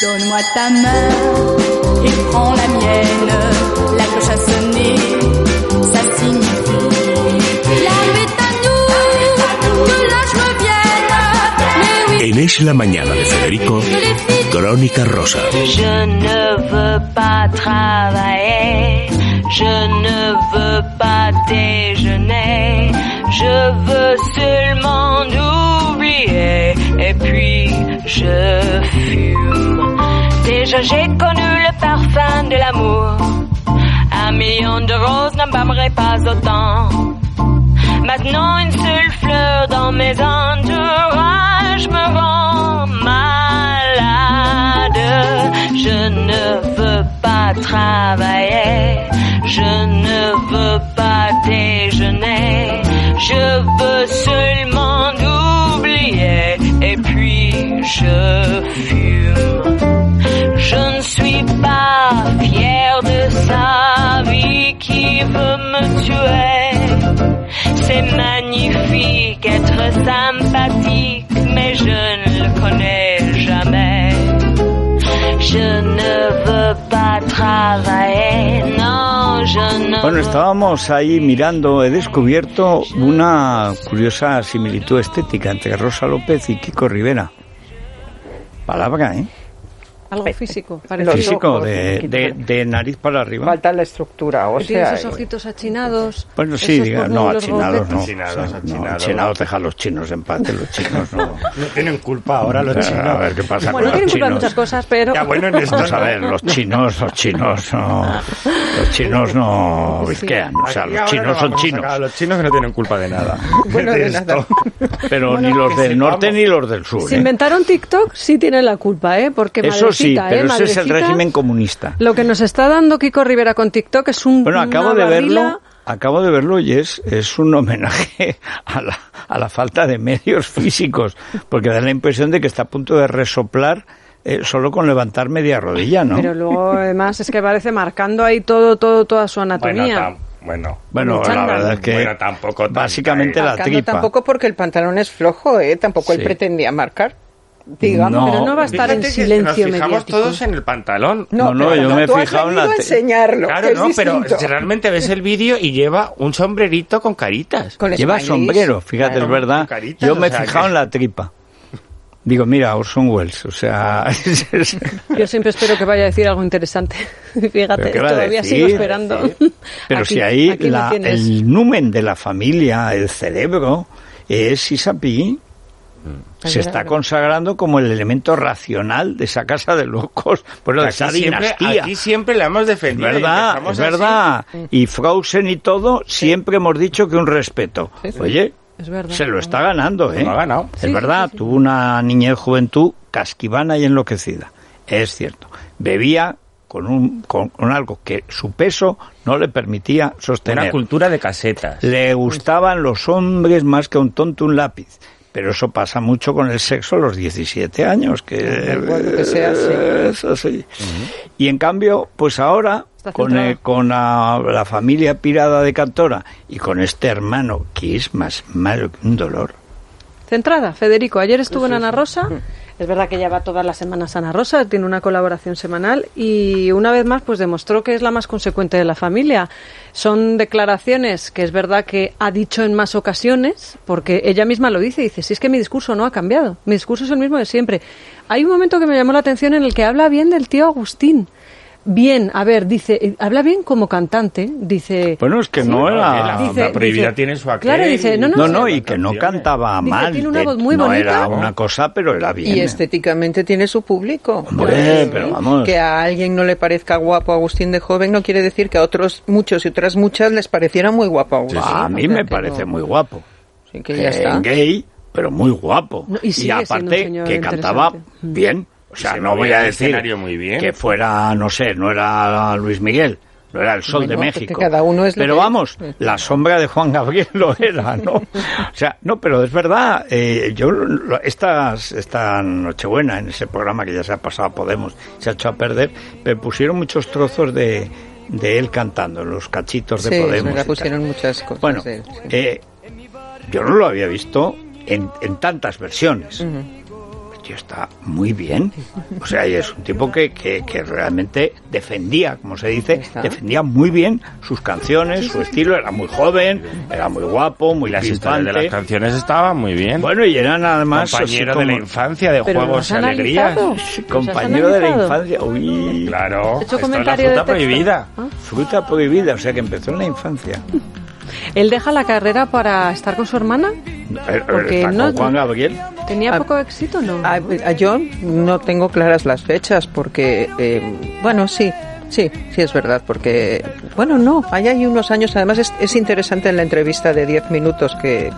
Donne-moi ta main et prends la mienne. La cloche a sonné, ça signifie la nuit est à nous, que l'âge revienne. Mais oui. En Es la Mañana de Federico, Crónica Rosa. Je ne veux pas travailler, je ne veux pas déjeuner, je veux seulement oublier et puis je fume. Déjà j'ai connu le parfum de l'amour, 1 million de roses n'embaumerait pas autant. Maintenant une seule fleur dans mes entourages me rend malade. Je ne veux pas travailler, je ne veux pas déjeuner, je veux seulement oublier et puis je fume. Je ne suis pas fière de sa vie qui veut me tuer. C'est magnifique être sympathique, mais je ne le connais jamais. Je ne veux pas travailler, no, je ne. Bueno, estábamos ahí mirando, he descubierto una curiosa similitud estética entre Rosa López y Kiko Rivera. Palabra, ¿eh? Algo físico, parece. Físico, de nariz para arriba. Falta la estructura, o sea... Tiene esos ojitos achinados. Bueno, sí, diga, no, achinados no. Achinados, deja a los chinos en paz, los chinos no. No tienen culpa ahora los chinos. A ver qué pasa bueno, con los chinos. Bueno, tienen culpa de muchas cosas, pero... Ya, bueno, en esto vamos a ver, los chinos no... Los chinos no bizquean, o sea, los chinos son chinos. Los chinos que no tienen culpa de nada. Bueno, de nada. Pero bueno, ni los del norte ni los del sur. Si inventaron TikTok, sí tienen la culpa, Porque eso madrecita, sí, pero ese es el madrecita, régimen comunista. Lo que nos está dando Kiko Rivera con TikTok es un... Bueno, acabo de verlo y es un homenaje a la falta de medios físicos, porque da la impresión de que está a punto de resoplar solo con levantar media rodilla, ¿no? Pero luego, además, es que parece marcando ahí toda su anatomía. Bueno, la verdad es que tampoco básicamente la tripa. Tampoco porque el pantalón es flojo, tampoco él pretendía marcar. Digamos, no, pero no va a estar en silencio nos fijamos mediático. Todos en el pantalón. No, yo me he fijado en la enseñarlo. Claro, no, pero realmente ves el vídeo y lleva un sombrerito con caritas. Lleva sombrero, fíjate, claro, es verdad. Caritas, yo me he fijado en la tripa. Digo, mira, Orson Welles, o sea... Yo siempre espero que vaya a decir algo interesante. Fíjate, todavía sigo esperando. Sí. Pero si ahí el numen de la familia, el cerebro, es Isapí. Se está consagrando como el elemento racional de esa casa de locos, bueno, de esa dinastía. Aquí siempre la hemos defendido. Es verdad. Y Frozen y todo, siempre hemos dicho que un respeto. Sí. Oye, es verdad, se lo está ganando, Lo ha ganado. Es verdad, tuvo una niñez, juventud casquivana y enloquecida. Es cierto. Bebía con algo que su peso no le permitía sostener. Una cultura de casetas. Le gustaban los hombres más que a un tonto un lápiz. Pero eso pasa mucho con el sexo a los 17 años, que sea así. Eso sí. Y en cambio, pues ahora, con la familia pirada de Cantora y con este hermano que es más malo que un dolor. Centrada, Federico, ayer estuvo en Ana Rosa. Es verdad que ya va todas las semanas Ana Rosa, tiene una colaboración semanal y una vez más pues demostró que es la más consecuente de la familia. Son declaraciones que es verdad que ha dicho en más ocasiones, porque ella misma lo dice, si es que mi discurso no ha cambiado, mi discurso es el mismo de siempre. Hay un momento que me llamó la atención en el que habla bien del tío Agustín. Bien, a ver, dice, habla bien como cantante, dice... Bueno, es que no era... La prohibida tiene su aquel... Claro, dice, no, y que no cantaba mal. Tiene una voz muy bonita. bonita. Era una cosa, pero era bien. Y estéticamente tiene su público. Hombre, pero vamos... Que a alguien no le parezca guapo Agustín de joven no quiere decir que a otros muchos y otras muchas les pareciera muy guapo Agustín. A mí me parece muy guapo. Sí, que ya está. Gay, pero muy guapo. Y aparte, que cantaba bien. O sea, no voy a decir muy bien. que fuera, no sé, no era Luis Miguel, no era el Sol de México. Cada uno es pero vamos, la sombra de Juan Gabriel lo era, ¿no? O sea, no, pero es verdad, esta Nochebuena, en ese programa que ya se ha pasado a Podemos, se ha hecho a perder, pero pusieron muchos trozos de él cantando, los cachitos de Podemos. Sí, pusieron muchas cosas. Bueno, de él, yo no lo había visto en tantas versiones. tío está muy bien. O sea, y es un tipo que realmente defendía, como se dice, defendía muy bien sus canciones, su estilo, era muy joven, era muy guapo, muy las pimpante. historias de las canciones estaban muy bien. Bueno, y eran además... Compañero de la infancia, de juegos y alegrías. Compañero de la infancia. Uy, claro. ¿He hecho Esto es la comentario fruta de texto? prohibida. Fruta prohibida, o sea que empezó en la infancia. ¿Él deja la carrera para estar con su hermana? Porque Está no con Juan Gabriel. tenía poco éxito, ¿no? Yo no tengo claras las fechas porque, bueno, sí es verdad, porque, bueno, no, hay unos años, además es interesante en la entrevista de 10 minutos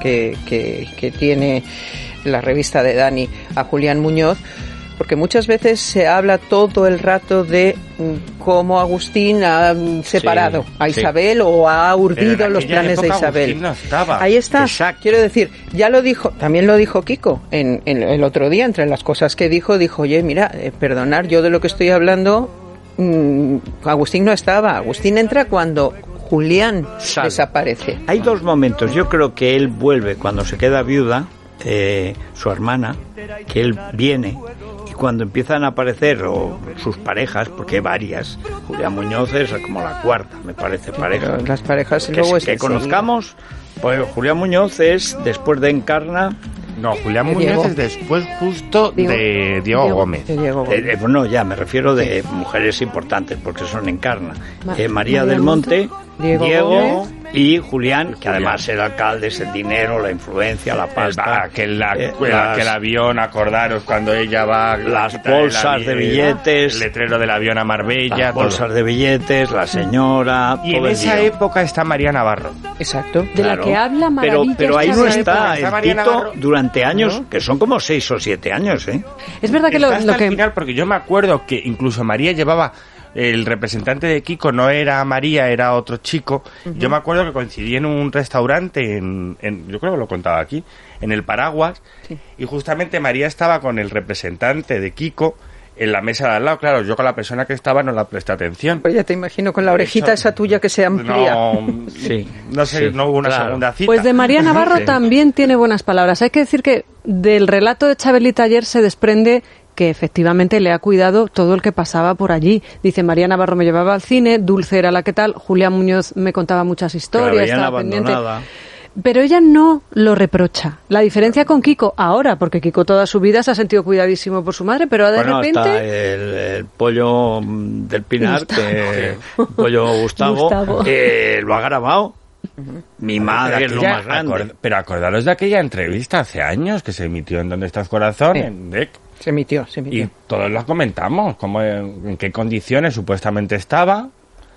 que tiene la revista de Dani a Julián Muñoz, porque muchas veces se habla todo el rato de cómo Agustín ha separado a Isabel o ha urdido los planes de Isabel. No estaba. Ahí está. Exacto. Quiero decir, ya lo dijo, también lo dijo Kiko en el otro día, entre las cosas que dijo, oye, mira, perdonar, yo de lo que estoy hablando, Agustín no estaba. Agustín entra cuando Julián desaparece. Hay dos momentos. Yo creo que él vuelve cuando se queda viuda, su hermana, que él viene, y cuando empiezan a aparecer sus parejas, porque hay varias, Julián Muñoz es como la cuarta, me parece, pareja. Las parejas que, luego es que conozcamos, pues Julián Muñoz es después de Encarna. No, Julián Muñoz es después justo de Diego Gómez. No, ya, me refiero de mujeres importantes, porque son Encarna. María del Monte, Diego y Julián, que además el alcalde es el dinero, la influencia, la pasta. Que el avión, acordaros, cuando ella va... Las bolsas de billetes. El letrero del avión a Marbella. Las bolsas de billetes, la señora... Y en esa época está María Navarro. Exacto. De la que habla maravillas. Pero ahí no está el María Tito Navarro durante años, que son como 6 o 7 años, ¿eh? Es verdad que Está lo hasta que... el final, porque yo me acuerdo que incluso María llevaba... El representante de Kiko no era María, era otro chico. Yo me acuerdo que coincidí en un restaurante, yo creo que lo contaba aquí, en el Paraguas, y justamente María estaba con el representante de Kiko en la mesa de al lado. Claro, yo con la persona que estaba no la presté atención. Pues ya te imagino con la orejita esa tuya que se amplía. No sé, no hubo una segunda cita. Pues de María Navarro también tiene buenas palabras. Hay que decir que del relato de Chabelita ayer se desprende que efectivamente le ha cuidado todo el que pasaba por allí. Dice, María Navarro me llevaba al cine, Dulce era la que tal, Julián Muñoz me contaba muchas historias, estaba pendiente. Pero ella no lo reprocha. La diferencia con Kiko ahora, porque Kiko toda su vida se ha sentido cuidadísimo por su madre, pero de repente... Hasta el pollo del Pinar, el pollo Gustavo. Lo ha grabado. Mi madre es lo más grande. Pero acordaros de aquella entrevista hace años que se emitió en ¿Dónde estás, corazón? En DEC. Se emitió. Y todos lo comentamos, en qué condiciones supuestamente estaba.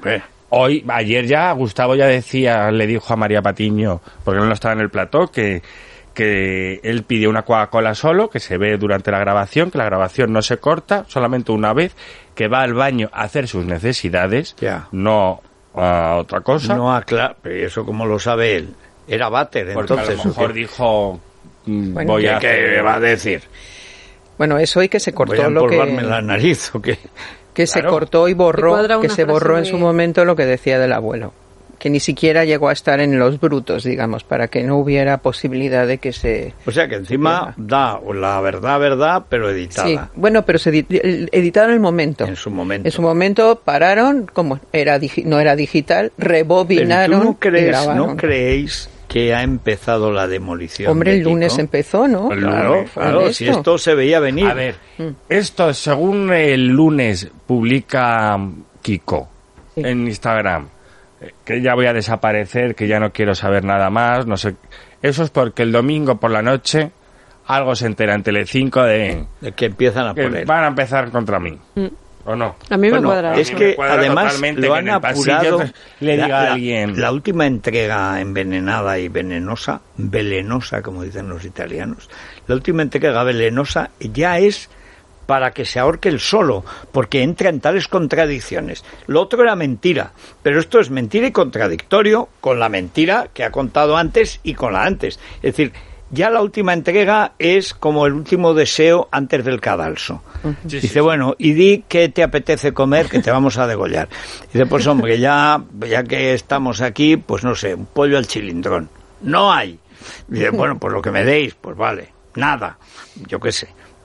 Ayer ya Gustavo le dijo a María Patiño, porque no estaba en el plató, que él pidió una Coca-Cola solo, que se ve durante la grabación, que la grabación no se corta, solamente una vez, que va al baño a hacer sus necesidades, no a otra cosa. No, claro, pero eso como lo sabe él. Era váter, porque entonces. A lo mejor dijo, ¿qué va a decir? Bueno, eso y que se cortó voy a empolvarme la nariz o qué. Que se cortó y borró, que se borró en su momento lo que decía del abuelo, que ni siquiera llegó a estar en los brutos, digamos, para que no hubiera posibilidad de que se... O sea que encima da la verdad, pero editada. Sí, bueno, pero se editaron en el momento. En su momento. En su momento pararon, como no era digital, rebobinaron pero y grabaron. ¿No creéis que ha empezado la demolición? Hombre, el lunes empezó, ¿no? Claro, si esto se veía venir. A ver, esto según el lunes publica Kiko en Instagram, que ya voy a desaparecer, que ya no quiero saber nada más, no sé. Eso es porque el domingo por la noche algo se entera en Telecinco de que empiezan a poner. Van a empezar contra mí. ¿O no? A mí me cuadra. Es que además lo han apurado. Le diga a alguien. La última entrega envenenada y velenosa como dicen los italianos, la última entrega velenosa ya es para que se ahorque él solo, porque entra en tales contradicciones. Lo otro era mentira, pero esto es mentira y contradictorio con la mentira que ha contado antes y con la antes. Es decir, ya la última entrega es como el último deseo antes del cadalso. Dice, bueno, y di qué te apetece comer, que te vamos a degollar. Dice, pues hombre, ya que estamos aquí, pues no sé, un pollo al chilindrón. No hay. Dice, bueno, pues lo que me deis, pues vale, nada, yo qué sé.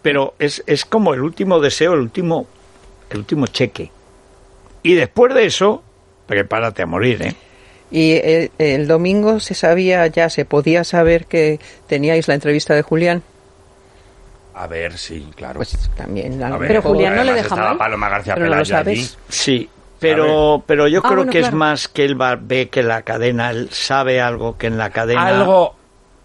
pero es como el último deseo, el último cheque. Y después de eso, prepárate a morir, ¿eh? Y el domingo se podía saber que teníais la entrevista de Julián. A ver, sí, claro. Pues también. Pero Julián no le deja estaba mal. Paloma García Pero no lo Pelayo allí. sabes. Sí, pero yo creo bueno, que claro. es más que él ve que la cadena, él sabe algo que en la cadena... Algo...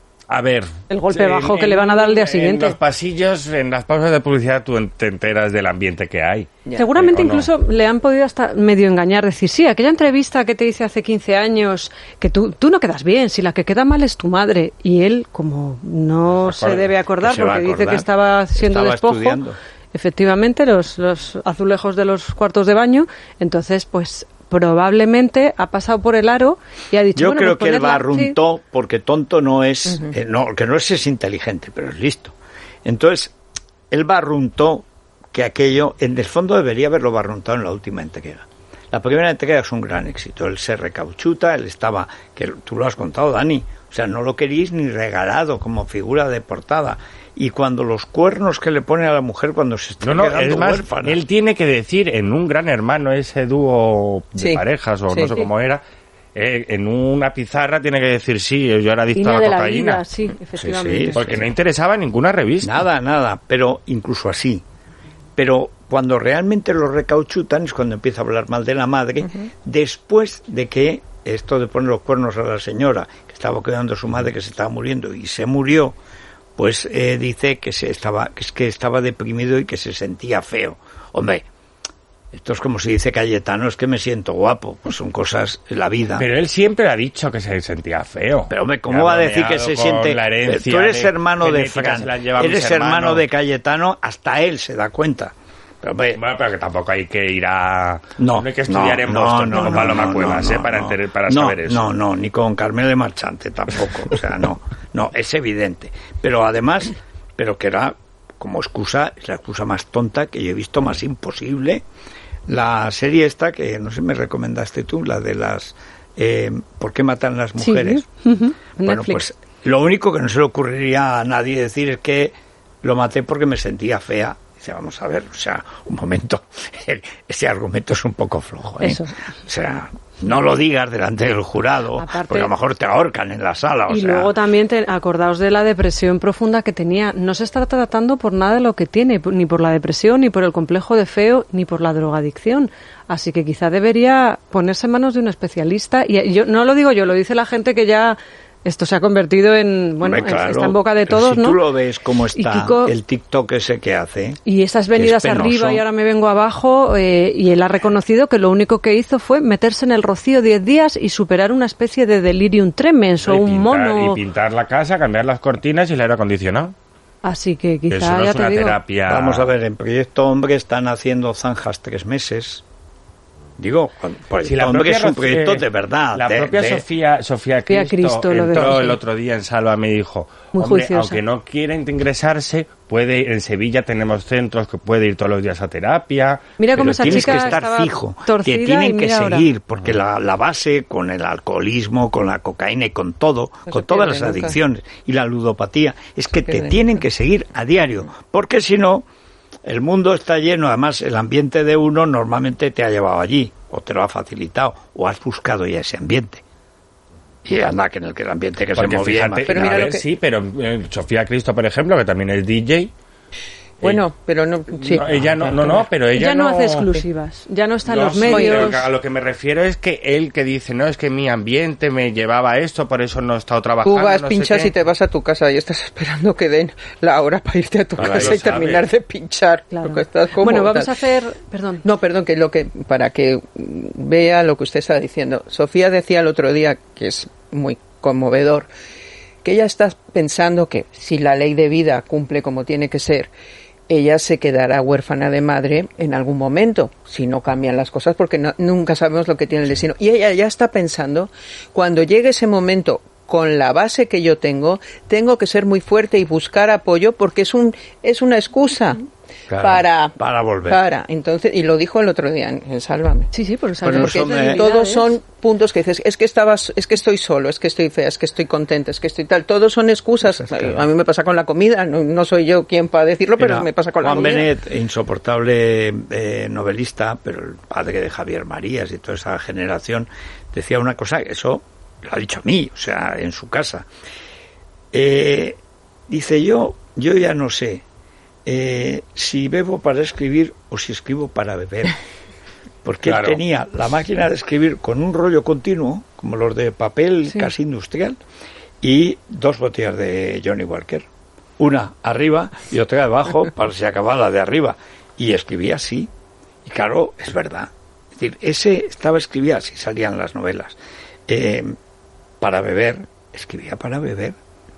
A ver... El golpe bajo que le van a dar al día siguiente. En los pasillos, en las pausas de publicidad, tú te enteras del ambiente que hay. Ya. Seguramente ¿O no? incluso le han podido hasta medio engañar, decir, sí, aquella entrevista que te hice hace 15 años, que tú no quedas bien, si la que queda mal es tu madre. Y él, como no se debe acordar, que se va porque a dice acordar. que estaba siendo Estaba despojo, estudiando. efectivamente, los azulejos de los cuartos de baño, entonces, pues probablemente ha pasado por el aro y ha dicho, Yo bueno, creo pues que él ponedla, barruntó, porque tonto no es, que no es inteligente, pero es listo. Entonces, él barruntó que aquello, en el fondo debería haberlo barruntado en la última entrega. La primera entrega es un gran éxito, él se recauchuta, él estaba, que tú lo has contado, Dani, o sea, no lo queréis ni regalado como figura de portada. Y cuando los cuernos que le pone a la mujer cuando se está quedando es más, huérfana. él tiene que decir en un Gran Hermano, ese dúo de Sí, parejas, o sí, no sé sí. cómo era, en una pizarra tiene que decir, sí, yo era adicto a Línea la de la cocaína. vida, sí, efectivamente. sí. Porque no interesaba en ninguna revista. Nada, pero incluso así. Pero cuando realmente lo recauchutan es cuando empieza a hablar mal de la madre, después de que esto de poner los cuernos a la señora, que estaba cuidando a su madre que se estaba muriendo y se murió, pues dice que estaba deprimido y que se sentía feo. Hombre, esto es como si dice Cayetano, es que me siento guapo, pues son cosas de la vida. Pero él siempre ha dicho que se sentía feo. Pero hombre, ¿cómo va a decir que se siente? Tú eres hermano de Fran, eres hermano de Cayetano, hasta él se da cuenta. Pero, hombre, Bueno, pero que tampoco hay que ir a... no hay que estudiar en Boston con Paloma Cuevas, para saber eso. No, ni con Carmela Marchante tampoco, o sea, no, es evidente. Pero además, que era como excusa, es la excusa más tonta que yo he visto, más imposible. La serie esta, que no sé, me recomendaste tú, la de las... ¿por qué matan las mujeres? Sí. Bueno, Netflix. pues lo único que no se le ocurriría a nadie decir es que lo maté porque me sentía fea. Dice, vamos a ver, o sea, un momento, ese argumento es un poco flojo, ¿eh? Eso. O sea, no lo digas delante del jurado, Aparte, porque a lo mejor te ahorcan en la sala, y luego también acordaos de la depresión profunda que tenía. No se está tratando por nada de lo que tiene, ni por la depresión, ni por el complejo de feo, ni por la drogadicción. Así que quizá debería ponerse en manos de un especialista. Y yo no lo digo yo, lo dice la gente que ya... Esto se ha convertido en, bueno, claro, está en boca de todos, si ¿no? tú lo ves cómo está, Kiko, el TikTok ese que hace. Y esas venidas es penoso. arriba y ahora me vengo abajo, y él ha reconocido que lo único que hizo fue meterse en el rocío 10 días y superar una especie de delirium tremens o un mono. Y pintar la casa, cambiar las cortinas y el aire acondicionado. Así que quizá, Eso no ya es te una digo. terapia. Vamos a ver, en Proyecto Hombre están haciendo zanjas 3 meses. Digo, Proyecto Hombre es un proyecto de verdad. La propia Sofía Cristo lo entró dijo, el sí. otro día en Sálvame y dijo, Muy hombre, juiciosa. aunque no quieren ingresarse, en Sevilla tenemos centros que puede ir todos los días a terapia. Mira cómo Pero esa tienes chica que estar estaba fijo, torcida que y tienen que mira ahora. seguir, porque la base con el alcoholismo, con la cocaína y con todo, No con se todas pierde las nunca. adicciones y la ludopatía, es que te pierde tienen nunca. que seguir a diario, porque si no, el mundo está lleno, además el ambiente de uno normalmente te ha llevado allí, o te lo ha facilitado, o has buscado ya ese ambiente. Y anda, que en el ambiente que Porque se movía, fíjate, Pero a mira ver, lo que- sí, pero Sofía Cristo, por ejemplo, que también es DJ. Bueno, pero no... Sí. No, ella pero ella Ya no hace exclusivas, ya no está en No, los sí, medios. pero a lo que me refiero es que él que dice, no, es que mi ambiente me llevaba a esto, por eso no he estado trabajando. Tú vas, no sé pinchas qué. y te vas a tu casa y estás esperando que den la hora para irte a tu Claro, casa lo y terminar sabe. de pinchar. Claro. Porque estás como Bueno, vamos tal. a hacer... Perdón. No, perdón, para que vea lo que usted está diciendo. Sofía decía el otro día, que es muy conmovedor, que ella está pensando que si la ley de vida cumple como tiene que ser, ella se quedará huérfana de madre en algún momento, si no cambian las cosas, porque nunca sabemos lo que tiene el destino. Y ella ya está pensando, cuando llegue ese momento, con la base que yo tengo que ser muy fuerte y buscar apoyo porque es una excusa. Claro, para volver. Entonces, y lo dijo el otro día en Sálvame. Sí, por Sálvame. Porque todos son puntos que dices, es que estoy solo, es que estoy fea, es que estoy contenta, es que estoy tal. Todos son excusas. Pues a mí me pasa con la comida, no soy yo quien para decirlo, pero me pasa con la comida. Juan Benet, insoportable novelista, pero el padre de Javier Marías y toda esa generación, decía una cosa, eso lo ha dicho a mí, o sea, en su casa. Dice, yo ya no sé si bebo para escribir o si escribo para beber. Porque él tenía la máquina de escribir con un rollo continuo, como los de papel casi industrial, y 2 botellas de Johnny Walker. Una arriba y otra abajo para si acababa la de arriba. Y escribía así. Y claro, es verdad. Es decir, escribía así, salían las novelas. Para beber, escribía para beber.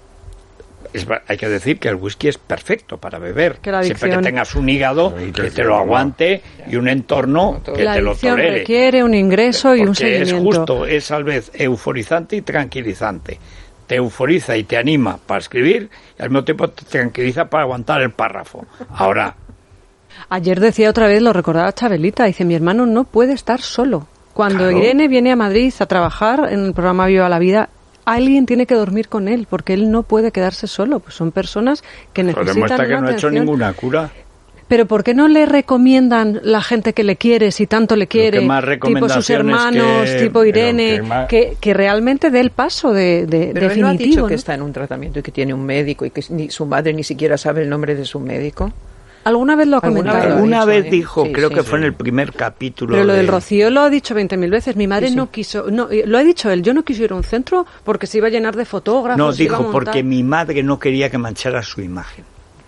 Hay que decir que el whisky es perfecto para beber, siempre que tengas un hígado que te lo aguante y un entorno que te lo tolere. La requiere un ingreso y un seguimiento. Es justo, es a la vez euforizante y tranquilizante. Te euforiza y te anima para escribir y al mismo tiempo te tranquiliza para aguantar el párrafo. Ahora... Ayer decía otra vez, lo recordaba Chabelita, dice, mi hermano no puede estar solo. Cuando Irene viene a Madrid a trabajar en el programa Viva la Vida, alguien tiene que dormir con él, porque él no puede quedarse solo. Pues son personas que necesitan demuestra que una no ha hecho ninguna cura. Pero ¿por qué no le recomiendan la gente que le quiere, si tanto le quiere, tipo sus hermanos, tipo Irene, que realmente dé el paso de pero definitivo? ¿Él no ha dicho que está en un tratamiento y que tiene un médico y que su madre ni siquiera sabe el nombre de su médico? ¿Alguna vez lo ha comentado? Alguna vez dijo, creo que fue en el primer capítulo. Pero lo del Rocío lo ha dicho 20.000 veces. Mi madre no quiso, lo ha dicho él, yo no quise ir a un centro porque se iba a llenar de fotógrafos. No, dijo, porque mi madre no quería que manchara su imagen.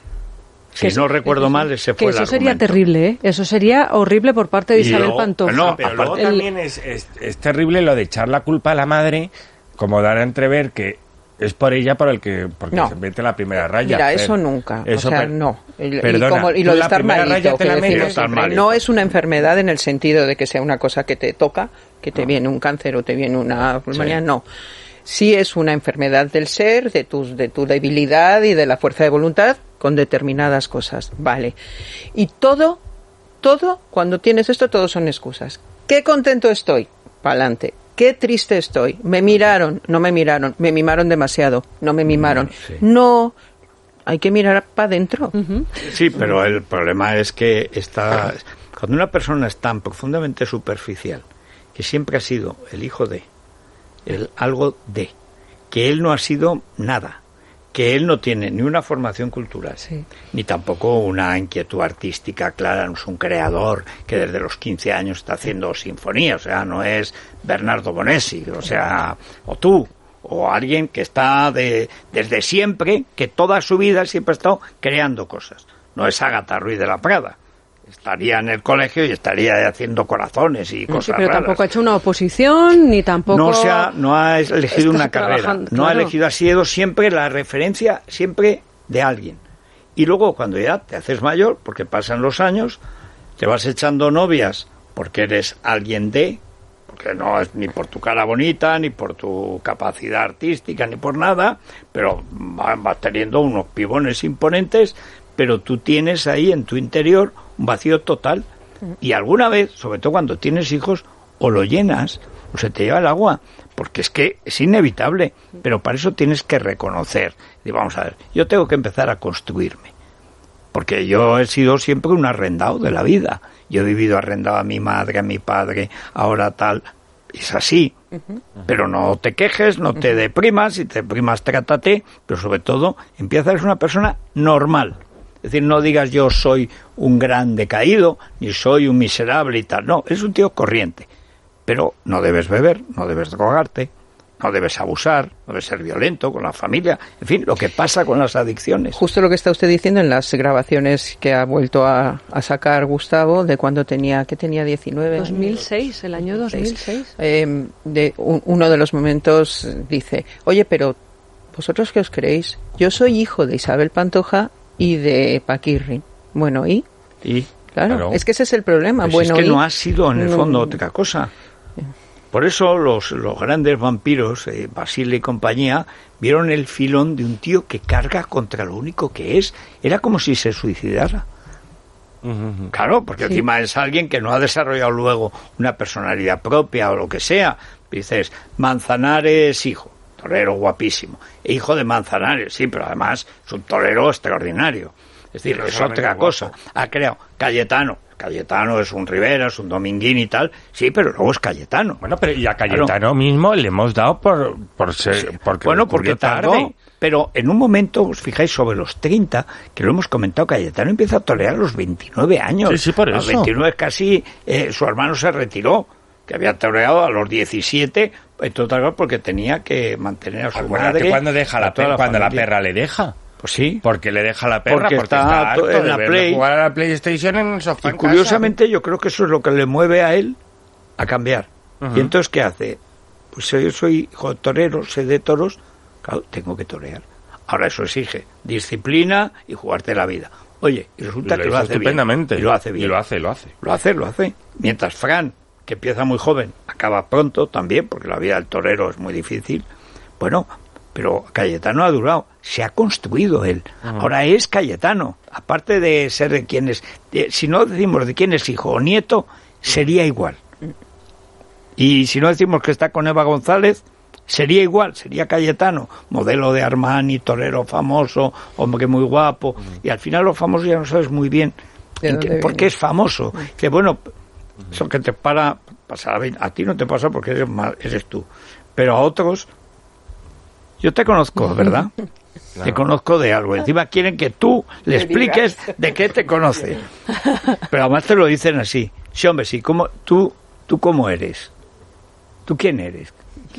Si no recuerdo mal, ese fue el argumento. Eso sería terrible, ¿eh? Eso sería horrible por parte de Isabel Pantoja. No, pero luego también es terrible lo de echar la culpa a la madre, como dar a entrever que es por ella porque se mete la primera raya. Mira, eso nunca. Eso, o sea, no. Perdona, y lo de estar malito, malito. No es una enfermedad en el sentido de que sea una cosa que te toca, que te viene un cáncer o te viene una pulmonía, no. Sí es una enfermedad del ser, de tu debilidad y de la fuerza de voluntad con determinadas cosas. Vale. Y todo, cuando tienes esto, todo son excusas. ¿Qué contento estoy? Pa'lante. Qué triste estoy. Me miraron, no me miraron. Me mimaron demasiado, no me mimaron. No, hay que mirar para adentro. Uh-huh. Sí, pero el problema es que cuando una persona es tan profundamente superficial, que siempre ha sido el hijo de, algo de, que él no ha sido nada, que él no tiene ni una formación cultural, ni tampoco una inquietud artística clara, no es un creador que desde los 15 años está haciendo sinfonía, o sea, no es Bernardo Bonesi, o sea, o tú, o alguien que está desde siempre, que toda su vida siempre ha estado creando cosas. No es Ágata Ruiz de la Prada. Estaría en el colegio y estaría haciendo corazones y cosas pero raras. Tampoco ha hecho una oposición, ni tampoco... No ha elegido una carrera, no ha elegido, ha sido siempre la referencia, siempre de alguien. Y luego cuando ya te haces mayor, porque pasan los años, te vas echando novias porque eres alguien porque no es ni por tu cara bonita, ni por tu capacidad artística, ni por nada, pero vas teniendo unos pibones imponentes, pero tú tienes ahí en tu interior un vacío total. Y alguna vez, sobre todo cuando tienes hijos, o lo llenas o se te lleva el agua, porque es que es inevitable, pero para eso tienes que reconocer. Y vamos a ver, yo tengo que empezar a construirme, porque yo he sido siempre un arrendado de la vida. Yo he vivido arrendado a mi madre, a mi padre, ahora tal. Es así, pero no te quejes, no te deprimas, si te deprimas trátate, pero sobre todo empieza a ser una persona normal. Es decir, no digas yo soy un gran decaído, ni soy un miserable y tal. No, es un tío corriente. Pero no debes beber, no debes drogarte, no debes abusar, no debes ser violento con la familia. En fin, lo que pasa con las adicciones. Justo lo que está usted diciendo en las grabaciones que ha vuelto a sacar Gustavo, de cuando tenía 19 años. 2006, el año 2006. Uno de los momentos dice, oye, pero ¿vosotros qué os creéis? Yo soy hijo de Isabel Pantoja y de Paquirri. Bueno, ¿y? Claro, es que ese es el problema. Pues bueno, es que no ha sido en el fondo otra cosa. Por eso los grandes vampiros, Basile y compañía, vieron el filón de un tío que carga contra lo único que es. Era como si se suicidara. Claro, porque encima es alguien que no ha desarrollado luego una personalidad propia o lo que sea. Dices, Manzanares hijo, torero guapísimo, hijo de Manzanares, sí, pero además es un torero extraordinario. Es decir, es otra cosa. Ha creado Cayetano es un Rivera, es un Dominguín y tal, sí, pero luego es Cayetano. Bueno, pero y a Cayetano mismo le hemos dado por ser... Sí. Porque tardó. Pero en un momento, os fijáis, sobre los 30, que lo hemos comentado, Cayetano empieza a torear a los 29 años. Sí, por eso. A los 29 casi su hermano se retiró, que había toreado a los 17, en total porque tenía que mantener a su madre. Cuando deja cuando la perra le deja. Pues sí. Porque le deja la perra, porque está harto en de la Play. Jugar a la PlayStation en el sofá. Y curiosamente yo creo que eso es lo que le mueve a él a cambiar. Y entonces, ¿qué hace? Pues yo soy hijo de torero, sé de toros, claro, tengo que torear. Ahora eso exige disciplina y jugarte la vida. Oye, y resulta que lo hace estupendamente. Bien. Y lo hace bien. Y lo hace. Mientras Fran, que empieza muy joven, acaba pronto también, porque la vida del torero es muy difícil. Bueno, pero Cayetano ha durado, se ha construido él. Ahora es Cayetano, aparte de ser de quién es, si no decimos de quién es hijo o nieto, sería igual. Y si no decimos que está con Eva González, sería igual, sería Cayetano, modelo de Armani, torero famoso, hombre muy guapo, y al final los famosos ya no sabes muy bien por qué es famoso. Que bueno, eso que te pasa, a ti no te pasa porque eres tú, pero a otros... Yo te conozco, ¿verdad? Claro. Te conozco de algo. Encima quieren que tú le expliques de qué te conoce. Pero además te lo dicen así. Sí, hombre, sí. ¿Tú cómo eres? ¿Tú quién eres?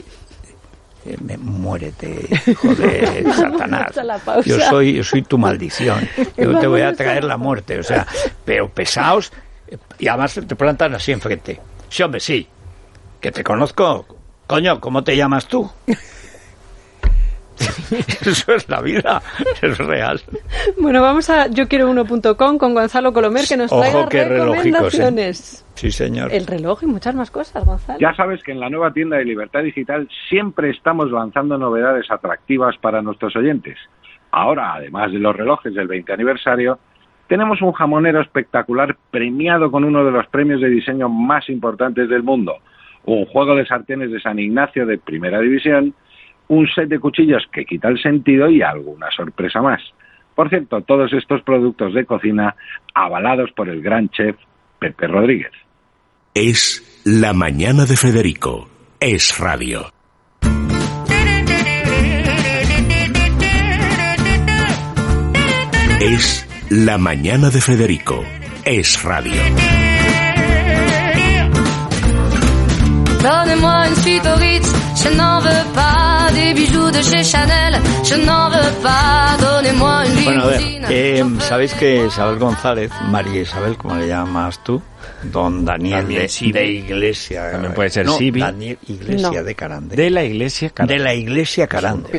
Muérete, hijo de Satanás. Yo soy tu maldición. Yo te voy a traer la muerte. O sea, pero pesados. Y además te plantan así enfrente. Sí, hombre, sí. Que te conozco. Coño, ¿cómo te llamas tú? Eso es la vida, es real. Bueno, vamos a yoquierouno.com con Gonzalo Colomer, que nos trae recomendaciones. Sí, señor. El reloj y muchas más cosas, Gonzalo. Ya sabes que en la nueva tienda de Libertad Digital siempre estamos lanzando novedades atractivas para nuestros oyentes. Ahora, además de los relojes del 20 aniversario, tenemos un jamonero espectacular premiado con uno de los premios de diseño más importantes del mundo, un juego de sartenes de San Ignacio de Primera División, un set de cuchillos que quita el sentido y alguna sorpresa más. Por cierto, todos estos productos de cocina avalados por el gran chef Pepe Rodríguez. Es La Mañana de Federico. Es radio. Es La Mañana de Federico. Es radio. Donnez-moi une suite au Ritz, je n'en veux pas des bijoux de chez Chanel, je n'en veux pas, donnez-moi une limousine. Bueno, ¿sabéis que Isabel González, María Isabel, como le llamas tú, don Daniel de Iglesia... También puede ser Sibi. Daniel Iglesia de Carande. De la Iglesia Carande. De la Iglesia Carande.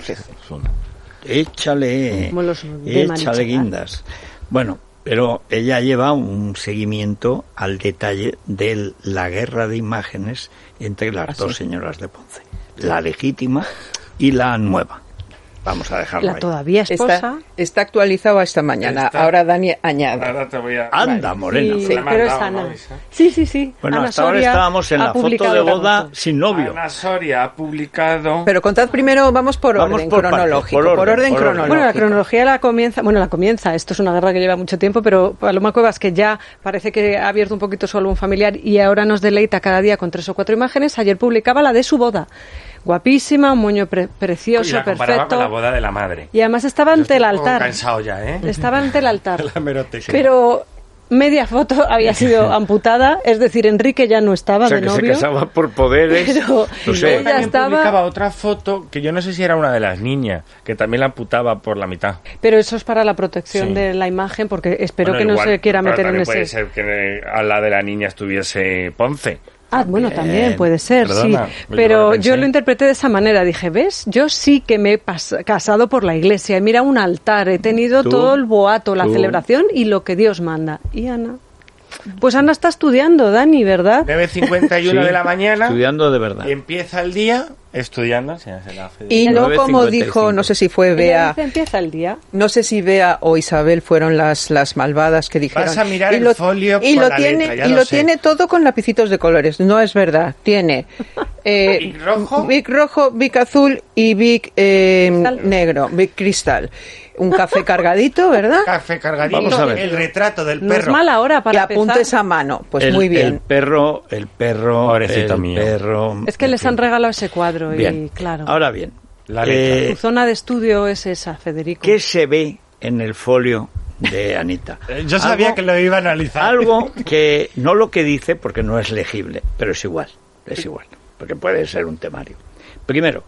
Échale guindas. Bueno, pero ella lleva un seguimiento al detalle de la guerra de imágenes entre las dos señoras de Ponce, la legítima y la nueva. Vamos a dejarlo ahí. La todavía esposa. Está actualizado esta mañana. Ahora Dani añade. Ahora te voy a... Anda, morena. Sí, pero es Ana. Sí. Bueno, Ana hasta ahora estábamos en la foto de boda sin novio. Ana Soria ha publicado... Pero contad primero, vamos por orden cronológico. Por orden cronológico. Bueno, la cronología la comienza. Esto es una guerra que lleva mucho tiempo, pero Paloma Cuevas, que ya parece que ha abierto un poquito su álbum familiar y ahora nos deleita cada día con 3 o 4 imágenes, ayer publicaba la de su boda. Guapísima, un moño precioso, y la perfecto. Con la boda de la madre. Y además estaba ante el altar. Cansado ya, ¿eh? Estaba ante el altar. La meroteca. Pero media foto había sido amputada, es decir, Enrique ya no estaba de novio. Que se casaba por poderes. Pero no sé. ella estaba... publicaba otra foto que yo no sé si era una de las niñas, que también la amputaba por la mitad. Pero eso es para la protección de la imagen, porque espero que no se quiera meter en ese... Puede ser que a la de la niña estuviese Ponce. Bueno, también puede ser, perdona, sí. Pero yo lo interpreté de esa manera. Dije, ¿ves? Yo sí que me he casado por la iglesia. Mira, un altar. He tenido todo el boato, la celebración y lo que Dios manda. Y Ana... Pues Ana está estudiando, Dani, ¿verdad? 9:51 de la mañana. Estudiando de verdad. Empieza el día estudiando. Y no, como dijo, no sé si fue Bea. Empieza el día. No sé si Bea o Isabel fueron las malvadas que dijeron. Vas a mirar el folio y con lo la tiene, letra, ya y lo lo sé. tiene todo con lapicitos de colores. No es verdad. Tiene Bic rojo, Bic azul y Bic negro, Bic cristal. Un café cargadito, ¿verdad? Café cargadito. Vamos a ver. El retrato del perro. No es mala hora para y apuntes empezar. a mano. Pues muy bien. El perro, Pobrecito el mío. perro. Es que les han regalado ese cuadro Bien. y claro. Ahora bien, La letra. Tu zona de estudio es esa, Federico. ¿qué se ve en el folio de Anita? Yo sabía que lo iba a analizar. Algo que no lo que dice, porque no es legible, pero es igual, porque puede ser un temario. Primero,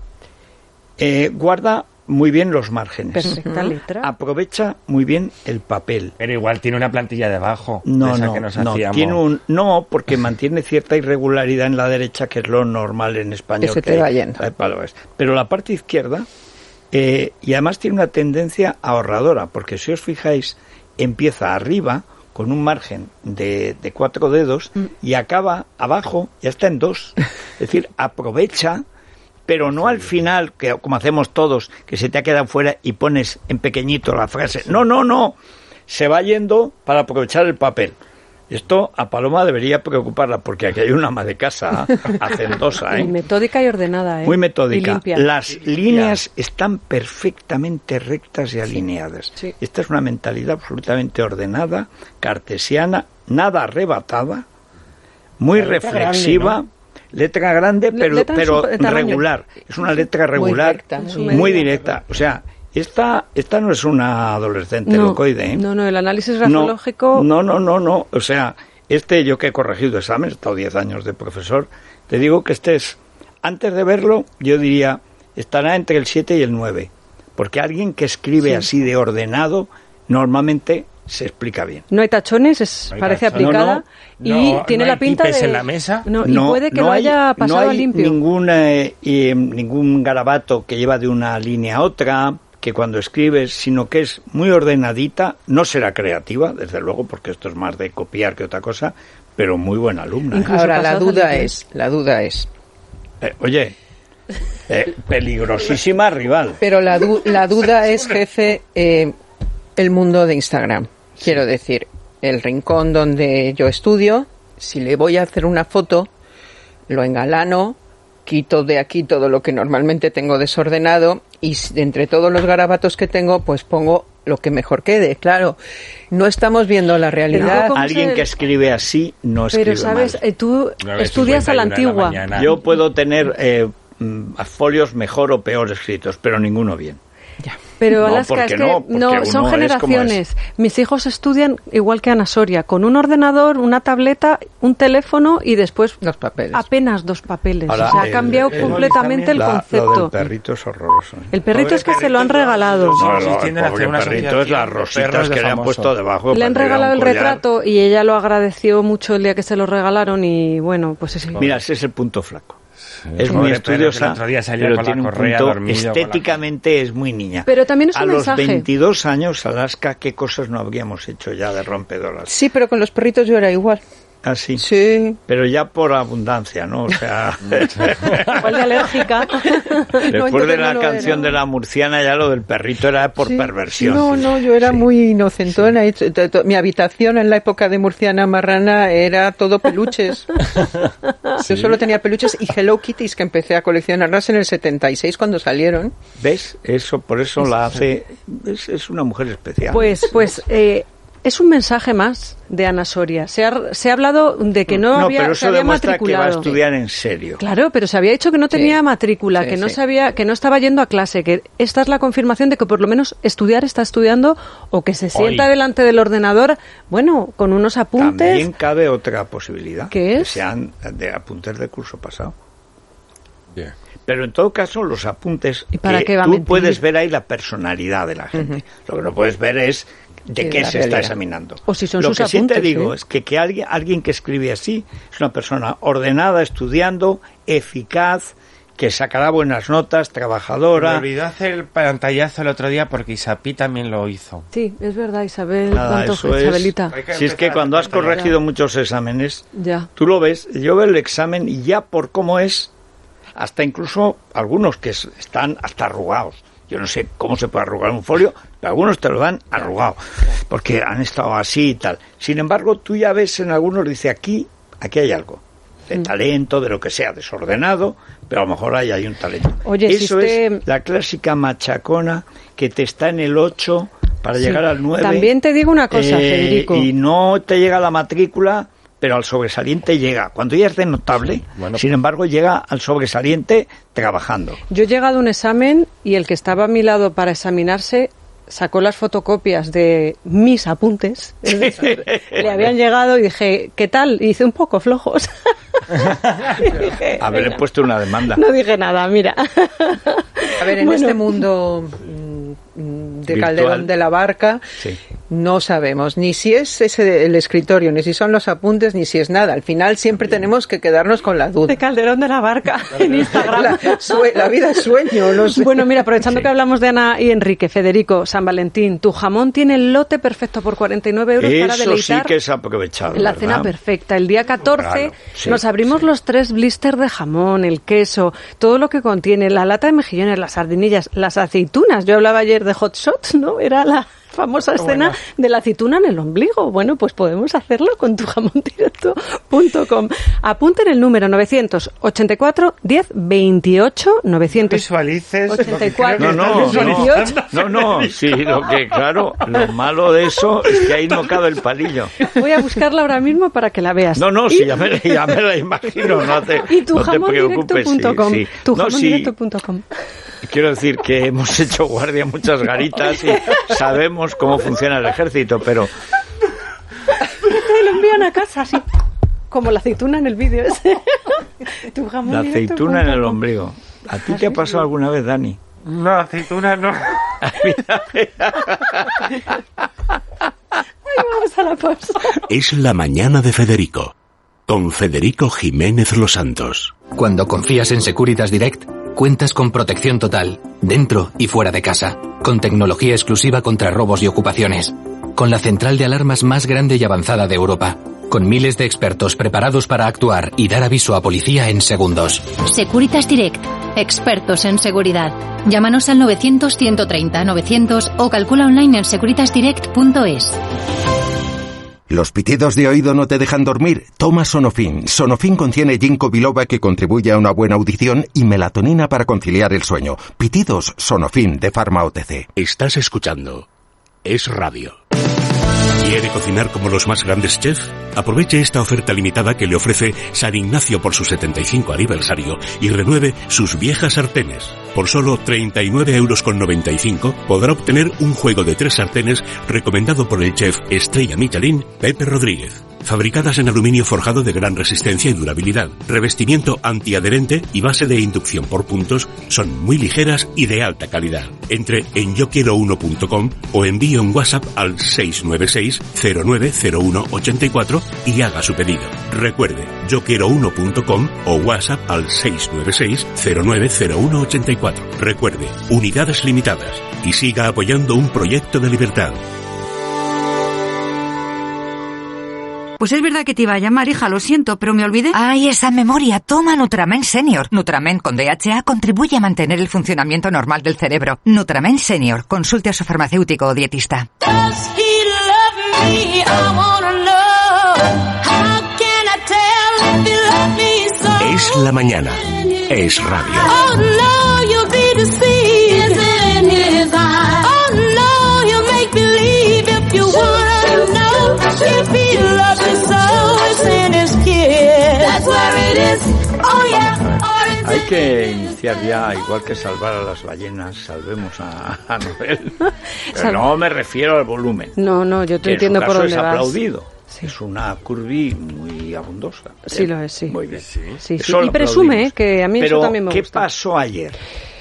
guarda muy bien los márgenes. Perfecta letra. Aprovecha muy bien el papel. Pero igual tiene una plantilla debajo. No, de esa no, que nos no, hacíamos. no, porque mantiene cierta irregularidad en la derecha, que es lo normal en español. Que se te va yendo. Pero la parte izquierda, y además tiene una tendencia ahorradora, porque si os fijáis, empieza arriba con un margen de 4 dedos y acaba abajo, ya está en 2. Es decir, aprovecha, pero no al final, que como hacemos todos, que se te ha quedado fuera y pones en pequeñito la frase. No. Se va yendo para aprovechar el papel. Esto a Paloma debería preocuparla, porque aquí hay una ama de casa hacendosa, Y metódica y ordenada, muy metódica. Y limpia. Las líneas están perfectamente rectas y alineadas. Sí. Esta es una mentalidad absolutamente ordenada, cartesiana, nada arrebatada, muy reflexiva. Grande, ¿no? Letra grande, pero regular. Es una letra regular, muy directa. O sea, esta no es una adolescente locoide, ¿eh? No, el análisis grafológico... No. O sea, yo que he corregido exámenes, he estado 10 años de profesor, te digo que antes de verlo, yo diría, estará entre el 7 y el 9. Porque alguien que escribe así de ordenado, normalmente se explica bien. No hay tachones, parece aplicada y tiene la pinta de... en la mesa. Y puede que lo haya pasado a limpio. No hay ningún garabato que lleva de una línea a otra, que cuando escribes, sino que es muy ordenadita. No será creativa, desde luego, porque esto es más de copiar que otra cosa, pero muy buena alumna. Ahora, la duda es... Oye, peligrosísima rival. Pero la duda es, jefe, el mundo de Instagram. Quiero decir, el rincón donde yo estudio, si le voy a hacer una foto, lo engalano, quito de aquí todo lo que normalmente tengo desordenado y entre todos los garabatos que tengo, pues pongo lo que mejor quede. Claro, no estamos viendo la realidad. Alguien que escribe así no escribe Pero, ¿sabes? mal. Tú estudias a la antigua. Yo puedo tener folios mejor o peor escritos, pero ninguno bien. Ya. Pero Alaska, es que son generaciones. Mis hijos estudian igual que Ana Soria, con un ordenador, una tableta, un teléfono y después los papeles. Apenas 2 papeles. Ahora, o sea, ha cambiado completamente el concepto. Lo del perrito es horroroso. El perrito es que se lo han regalado. El perrito es las rositas que le han puesto debajo. Le han regalado el retrato y ella lo agradeció mucho el día que se lo regalaron y bueno, pues es... Mira, ese es el punto flaco. Es muy estudiosa, pero tiene un punto, estéticamente es muy niña. Pero también es un mensaje. A los 22 años, Alaska, ¿qué cosas no habríamos hecho ya de rompedoras? Sí, pero con los perritos yo era igual. ¿Ah, sí? Sí. Pero ya por abundancia, ¿no? O sea... Igual de alérgica. Después de la canción de la murciana, ya lo del perrito era por perversión. No, yo era muy inocentona. Sí. Mi habitación en la época de Murciana Marrana era todo peluches. ¿Sí? Yo solo tenía peluches y Hello Kitties, que empecé a coleccionarlas en el 76 cuando salieron. ¿Ves? Por eso la hace... Es una mujer especial. Pues es un mensaje más de Ana Soria. Se ha hablado de que no había, pero eso se había demuestra matriculado. Que va a estudiar en serio. Claro, pero se había dicho que no tenía matrícula, que no sabía, que no estaba yendo a clase, que esta es la confirmación de que por lo menos está estudiando o que se sienta delante del ordenador, bueno, con unos apuntes. También cabe otra posibilidad. ¿Qué es? Que sean de apuntes del curso pasado. Yeah. Pero en todo caso, los apuntes, ¿y para qué va a tú mentir? Puedes ver ahí la personalidad de la gente. Lo que no puedes ver es de qué se está examinando. O si son lo sus que apuntes, sí te digo es que alguien que escribe así es una persona ordenada, estudiando, eficaz, que sacará buenas notas, trabajadora. Me olvidó hacer el pantallazo el otro día porque Isapí también lo hizo. Sí, es verdad, Isabel. Nada, eso Isabelita. Si es que cuando has corregido muchos exámenes, ya. Tú lo ves, yo veo el examen y ya por cómo es, hasta incluso algunos que están hasta arrugados. Yo no sé cómo se puede arrugar un folio, pero algunos te lo dan arrugado, porque han estado así y tal. Sin embargo, tú ya ves en algunos, dice, aquí hay algo, de talento, de lo que sea, desordenado, pero a lo mejor ahí hay un talento. Oye, eso es la clásica machacona que te está en el 8 para llegar al 9. También te digo una cosa, Federico. Y no te llega la matrícula, pero al sobresaliente llega. Cuando ya es de notable, sin embargo, llega al sobresaliente trabajando. Yo he llegado a un examen y el que estaba a mi lado para examinarse sacó las fotocopias de mis apuntes. Le habían llegado y dije, ¿qué tal? Y hice un poco flojos. Haberle puesto una demanda. No dije nada, mira. A ver, en este mundo de virtual. Calderón de la Barca, no sabemos ni si es ese el escritorio, ni si son los apuntes, ni si es nada. Al final siempre tenemos que quedarnos con la duda. De Calderón de la Barca en Instagram. La vida es sueño, no sé. Bueno, mira, aprovechando que hablamos de Ana y Enrique, Federico, San Valentín, tu jamón tiene el lote perfecto por 49 euros para deleitar. Eso sí que es aprovechado, la ¿verdad? cena perfecta. El día 14 Claro, nos abrimos los 3 blisters de jamón, el queso, todo lo que contiene, la lata de mejillones, las sardinillas, las aceitunas. Yo hablaba ayer de hot shots, ¿no? Era la famosa escena de la aceituna en el ombligo. Bueno, pues podemos hacerlo con tujamondirecto.com. Apunten el número 984 10 28 900. Visualices 84 No, sí, lo que claro, lo malo de eso es que ahí no cabe el palillo. Voy a buscarla ahora mismo para que la veas. Sí, ya me la imagino, no te preocupes. Sí. Tujamondirecto.com. Quiero decir que hemos hecho guardia en muchas garitas y sabemos cómo funciona el ejército, pero... Te lo envían a casa, así, como la aceituna en el vídeo ese. La aceituna en el ombligo. ¿A ti te ha pasado alguna vez, Dani? No, aceituna no. Ay, vamos a la pausa. Es la mañana de Federico, con Federico Jiménez Los Santos. Cuando confías en Securitas Direct, cuentas con protección total, dentro y fuera de casa, con tecnología exclusiva contra robos y ocupaciones, con la central de alarmas más grande y avanzada de Europa, con miles de expertos preparados para actuar y dar aviso a policía en segundos. Securitas Direct, expertos en seguridad. Llámanos al 900-130-900 o calcula online en securitasdirect.es. ¿Los pitidos de oído no te dejan dormir? Toma Sonofin. Sonofin contiene ginkgo biloba que contribuye a una buena audición y melatonina para conciliar el sueño. Pitidos Sonofin de Pharma OTC. Estás escuchando Es Radio. ¿Quiere cocinar como los más grandes chefs? Aproveche esta oferta limitada que le ofrece San Ignacio por su 75 aniversario y renueve sus viejas sartenes. Por solo 39,95 € podrá obtener un juego de 3 sartenes recomendado por el chef Estrella Michelin, Pepe Rodríguez. Fabricadas en aluminio forjado de gran resistencia y durabilidad, revestimiento antiadherente y base de inducción por puntos, son muy ligeras y de alta calidad. Entre en yoquiero1.com o envíe un WhatsApp al 696-090184 y haga su pedido. Recuerde, yoquiero1.com o WhatsApp al 696-090184. Recuerde, unidades limitadas y siga apoyando un proyecto de libertad. Pues es verdad que te iba a llamar, hija, lo siento, pero me olvidé. ¡Ay, esa memoria! Toma Nutrament Senior. Nutrament con DHA contribuye a mantener el funcionamiento normal del cerebro. Nutrament Senior. Consulte a su farmacéutico o dietista. Es la mañana. Es radio. Hay que iniciar ya, igual que salvar a las ballenas, salvemos a Noel. Pero no me refiero al volumen. No, yo te entiendo por dónde es vas. aplaudido. Sí. Es una curvi muy abundosa. Sí lo es, sí. Muy bien. Sí. Y presume que a mí pero, eso también me gusta. ¿qué pasó ayer?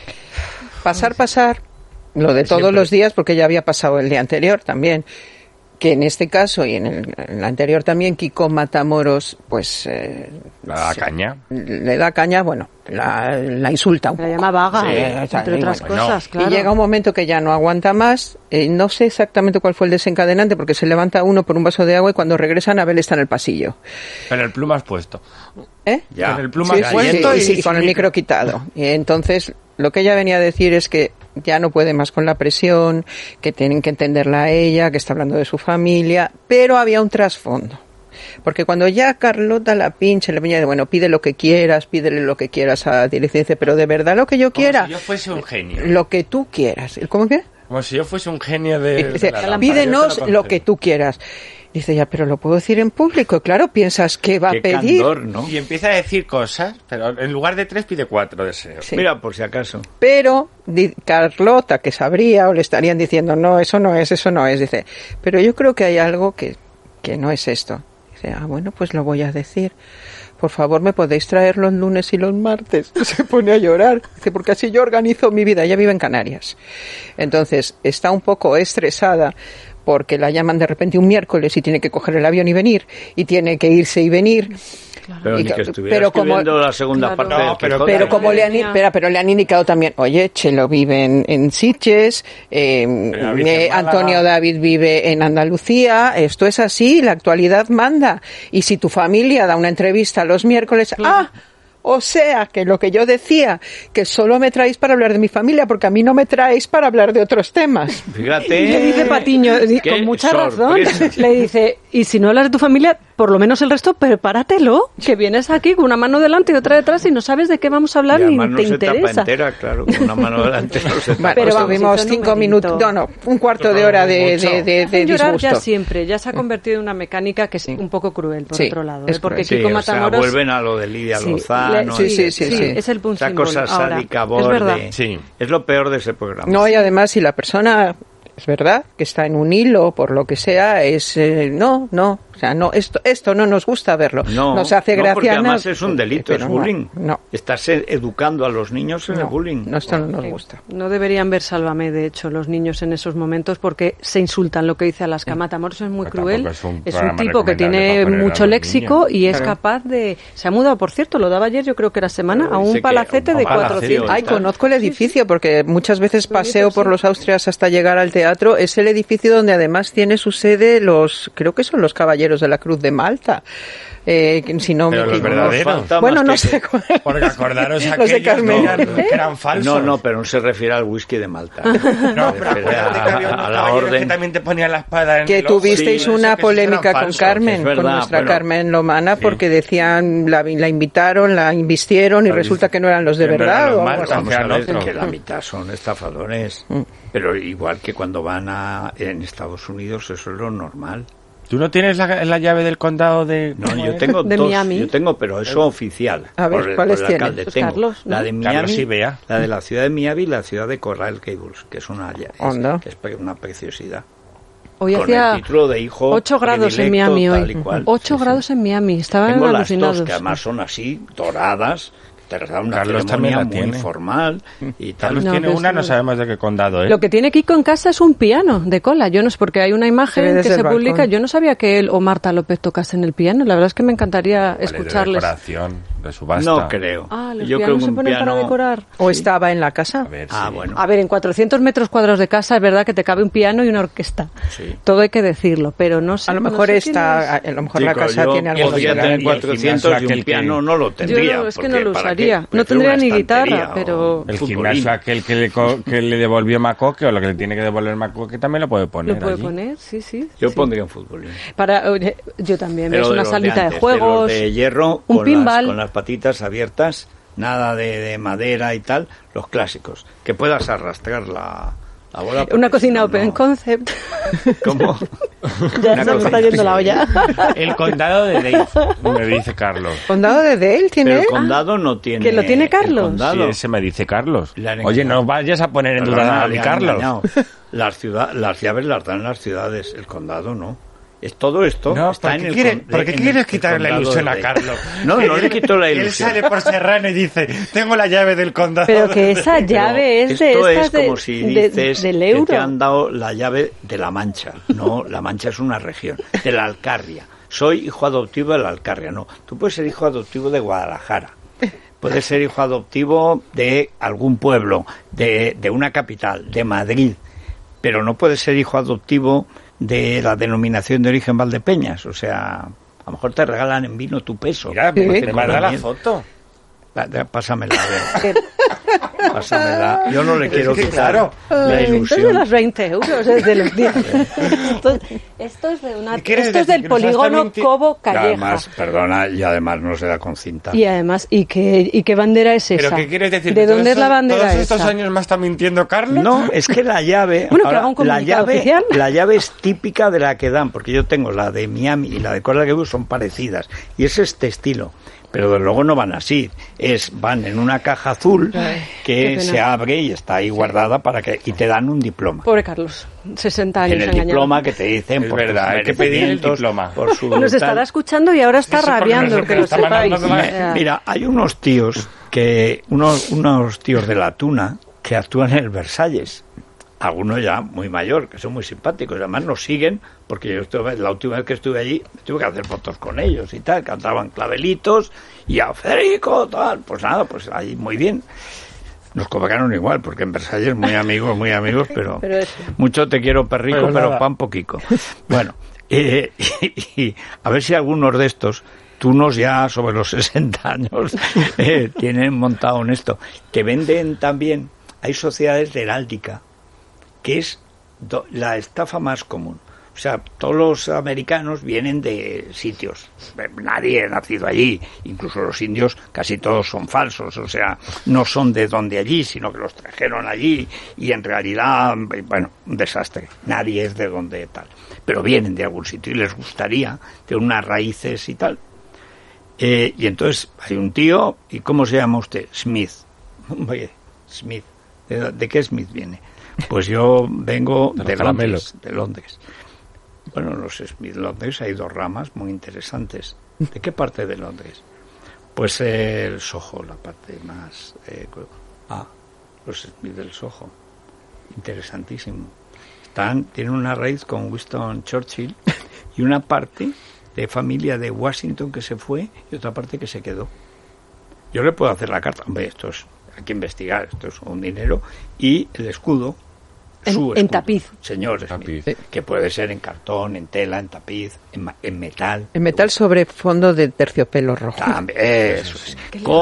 Pasar. Lo de todos los días, porque ya había pasado el día anterior también. que en este caso y en el anterior también, Kiko Matamoros, pues... le da caña. Le da caña, bueno, la insulta un poco. La llama vaga, Sí, entre otras cosas, claro. Y llega un momento que ya no aguanta más, no sé exactamente cuál fue el desencadenante, porque se levanta uno por un vaso de agua y cuando regresan Abel está en el pasillo. Pero el plumas puesto. Ya. Con el plumas Sí, puesto sí, con el micro quitado. Y entonces, lo que ella venía a decir es que ya no puede más con la presión, que tienen que entenderla a ella, que está hablando de su familia, pero había un trasfondo. Porque cuando ya Carlota la pinche, le venía de, bueno, pide lo que quieras, pídele lo que quieras a Dirección, dice, pero de verdad lo que yo quiera. Como si yo fuese un genio. Lo que tú quieras. ¿Cómo que? Como si yo fuese un genio de Dice, la lámpara. pídenos lo que tú quieras. Dice, ya, pero lo puedo decir en público. Claro, piensas que va a pedir. Candor, ¿no? Y empieza a decir cosas, pero en lugar de 3 pide 4 deseos. Sí. Mira, por si acaso. Pero Carlota, que sabría, o le estarían diciendo, no, eso no es, dice, pero yo creo que hay algo que no es esto. Dice, bueno, pues lo voy a decir. Por favor, ¿me podéis traer los lunes y los martes? Se pone a llorar. Dice, porque así yo organizo mi vida. Ella vive en Canarias. Entonces, está un poco estresada porque la llaman de repente un miércoles y tiene que coger el avión y venir, y tiene que irse y venir. Claro. Pero ni que estuviera escribiendo la segunda parte del Quijote. Pero como le han indicado también, oye, Chelo vive en Sitges, Antonio David vive en Andalucía, esto es así, la actualidad manda. Y si tu familia da una entrevista los miércoles, o sea, que lo que yo decía, que solo me traéis para hablar de mi familia, porque a mí no me traéis para hablar de otros temas. Fíjate. Y le dice Patiño, con mucha razón, le dice, y si no hablas de tu familia, por lo menos el resto, prepáratelo, que vienes aquí con una mano delante y otra detrás y no sabes de qué vamos a hablar ni te interesa. Tapa entera, claro, con una mano delante no se tapa. Pero tuvimos 5 minutos, un cuarto de hora de llorar disgusto. ya siempre, ya se ha convertido en una mecánica que es un poco cruel, por otro lado. Porque Kiko Matamoros... O sea, vuelven a lo de Lidia Lozano. Sí, es el punto. Esa cosa sádica, borde. Es verdad. Es lo peor de ese programa. No, y además, si la persona... Es verdad que está en un hilo, por lo que sea, es... no, o sea, no, esto no nos gusta verlo. Nos hace gracia. Porque además es un delito, es bullying. No. Estás educando a los niños en el bullying. No, esto no nos gusta. No deberían ver Sálvame, de hecho, los niños en esos momentos, porque se insultan. Lo que dice Alaska Matamoros es muy cruel. Es un tipo que tiene mucho léxico y es capaz de... Se ha mudado, por cierto, lo daba ayer, yo creo que era semana, a un palacete de 400. Ay, conozco el edificio, porque muchas veces paseo por los Austrias hasta llegar al teatro. Es el edificio donde además tiene su sede creo que son los Caballeros de la Cruz de Malta. Si no pero me los verdaderos. Bueno, no sé cuál. Porque acordaros Los de Carmen. que eran falsos. No, pero no se refiere al whisky de Malta. No, pero a la orden que también te ponía la espada en que el ojo. tuvisteis una polémica con Carmen, con nuestra Carmen Lomana, porque decían, la invitaron, la invistieron y resulta que no eran los de verdad. Que la mitad son estafadores. Pero igual que cuando van en Estados Unidos, eso es lo normal. ¿Tú no tienes la llave del condado de... No, yo tengo de dos. Miami? Yo tengo, pero eso oficial. A ver, ¿cuáles tienes? Pues Carlos, ¿no? La de Miami, Carlos y Bea. la de la ciudad de Miami y la ciudad de Coral Gables, que es una preciosidad. Hoy con hacía el título de hijo 8 grados en Miami hoy. 8 grados en Miami, estaban Tengo alucinados. Las dos, que además son así, doradas. Te dan una Carlos ceremonia también la muy tiene. Formal y tal. Carlos tiene una, no sabemos de qué condado es. Lo que tiene Kiko en casa es un piano de cola. Yo no sé, porque hay una imagen que se publica. Yo no sabía que él o Marta López tocasen el piano. La verdad es que me encantaría escucharles. De decoración, de subasta. No creo. Los yo pianos creo que se un ponen piano... para decorar. ¿O estaba en la casa? A ver, bueno. A ver, en 400 metros cuadrados de casa es verdad que te cabe un piano y una orquesta. Sí. Todo hay que decirlo, pero no sé. A lo mejor a lo mejor la casa tiene algo de podría tener 400 y un piano no lo tendría. Yo es que no lo usaría. No tendría ni guitarra, pero... El gimnasio aquel que le devolvió Macoque, o lo que le tiene que devolver Macoque, también lo puede poner. Lo puede allí. poner, sí. Yo pondría un fútbol. Yo también, pero es una salita de juegos, de hierro, un pinball. Con las patitas abiertas, nada de madera y tal, los clásicos. Que puedas arrastrar la bola. Una cocina open concept. ¿Cómo? Ya se me está yendo la olla. El condado de Dale, me dice Carlos. ¿Condado de Dale tiene? Pero el condado no tiene. ¿Que lo tiene Carlos? Sí, ese me dice Carlos. Oye, no vayas a poner en duda a Carlos. Las llaves las dan las ciudades, el condado no. Todo esto no, está en el... ¿Por qué quieres quitar la ilusión a Carlos? No le quito la ilusión. Él sale por Serrano y dice, tengo la llave del condado. Pero que esa llave es de esto estas es como si dices del euro. que te han dado la llave de La Mancha. No, La Mancha es una región. De la Alcarria. Soy hijo adoptivo de la Alcarria. No, tú puedes ser hijo adoptivo de Guadalajara. Puedes ser hijo adoptivo de algún pueblo, de una capital, de Madrid. Pero no puedes ser hijo adoptivo de la denominación de origen Valdepeñas. O sea, a lo mejor te regalan en vino tu peso. Mira, me manda la foto. Pásamela, a ver. Pásamela. Yo no le quiero quitar la ilusión. Esto es de los 20 euros, es de los 10. Esto es del polígono Cobo Calleja. Además, perdona, y además no se da con cinta. Y además, ¿y qué bandera es esa? ¿Pero qué quieres decir? ¿De dónde es la bandera ¿Todos esa? estos años me está mintiendo Carlos? No, es que la llave... Bueno, que haga un comunicado oficial. La llave es típica de la que dan, porque yo tengo la de Miami y la de Coral Gables son parecidas. Y es este estilo. Pero de luego no van así, van en una caja azul que se abre y está ahí guardada y te dan un diploma. Pobre Carlos, 60 años en el engañado. Diploma que te dicen es por verdad, hay que pedir el diploma. Por su nos estará escuchando y ahora está rabiando, que lo sepáis. Mira, hay unos tíos unos tíos de la Tuna que actúan en el Versalles. Algunos ya muy mayor, que son muy simpáticos, además nos siguen, porque la última vez que estuve allí tuve que hacer fotos con ellos y tal, cantaban clavelitos y a Federico, tal, pues nada, pues ahí muy bien. Nos cobraron igual, porque en Versalles muy amigos, pero mucho te quiero perrico, pero pan poquico. Bueno, y a ver si algunos de estos, tunos ya sobre los 60 años, tienen montado en esto. Te venden también, hay sociedades de heráldica, que es la estafa más común. O sea, todos los americanos vienen de sitios. Nadie ha nacido allí. Incluso los indios, casi todos son falsos. O sea, no son de donde allí, sino que los trajeron allí. Y en realidad, bueno, un desastre. Nadie es de donde tal. Pero vienen de algún sitio y les gustaría tener unas raíces y tal. Y entonces hay un tío, ¿y cómo se llama usted? Smith. Oye, Smith. ¿De qué Smith viene? Pues yo vengo de Londres. Bueno, en los Smith Londres hay dos ramas muy interesantes. ¿De qué parte de Londres? Pues el Soho, la parte más... los Smith del Soho. Interesantísimo. Tienen una raíz con Winston Churchill y una parte de familia de Washington que se fue y otra parte que se quedó. Yo le puedo hacer la carta. Hombre, hay que investigar, esto es un dinero, y el escudo, en tapiz. Señor Smith, que puede ser en cartón, en tela, en tapiz, en metal. En metal sobre fondo de terciopelo rojo. También, eso es.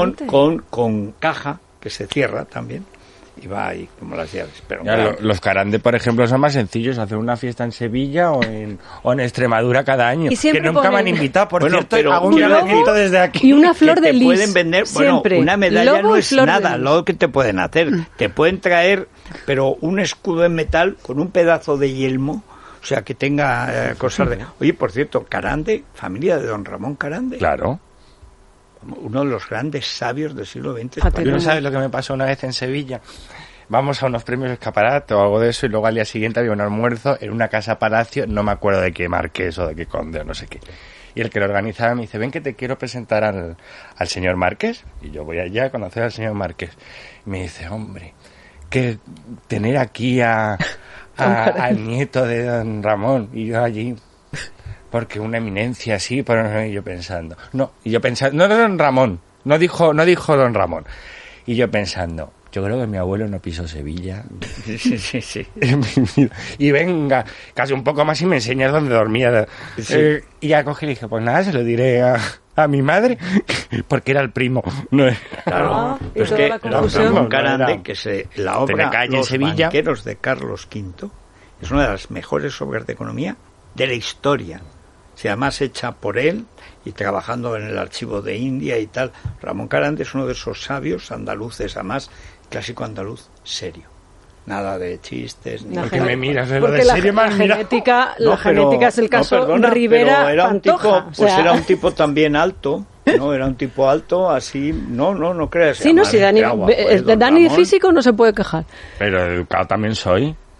Con caja que se cierra también. Y va ahí como las llaves. Pero los Carande, por ejemplo, son más sencillos. Hacer una fiesta en Sevilla o en Extremadura cada año. Que nunca me han invitado, por cierto. Hago un agradecimiento desde aquí. Y una flor de lis. Pueden vender, siempre. Una medalla no es nada. Lo que te pueden hacer. Te pueden traer, pero un escudo en metal con un pedazo de yelmo. O sea, que tenga cosas de... Oye, por cierto, Carande, familia de don Ramón Carande. Claro. Uno de los grandes sabios del siglo XX. ¿No sabes lo que me pasó una vez en Sevilla? Vamos a unos premios escaparate o algo de eso y luego al día siguiente había un almuerzo en una casa palacio, no me acuerdo de qué marqués o de qué conde o no sé qué. Y el que lo organizaba me dice, ven que te quiero presentar al señor Márquez. Y yo voy allá a conocer al señor Márquez. Y me dice, hombre, que tener aquí al nieto de don Ramón y yo allí... Porque una eminencia así, pero yo pensando... No don Ramón, no dijo don Ramón. Y yo pensando, yo creo que mi abuelo no pisó Sevilla. Sí. Y venga, casi un poco más y me enseña dónde dormía. Sí. Y ya cogí y dije, pues nada, se lo diré a mi madre, porque era el primo. No era. Claro, es que Ramón Carande, la obra Los banqueros de Carlos V, es una de las mejores obras de economía de la historia. Si además hecha por él y trabajando en el archivo de India y tal. Ramón Carande es uno de esos sabios andaluces, además clásico andaluz serio. Nada de chistes ni porque me miras de porque lo de serio la genética es el caso Rivera era Pantoja, un tipo, pues era un tipo también alto. No, era un tipo alto, así, no creas. Sí, no, si Dani, Dani físico no se puede quejar. Pero educado también soy.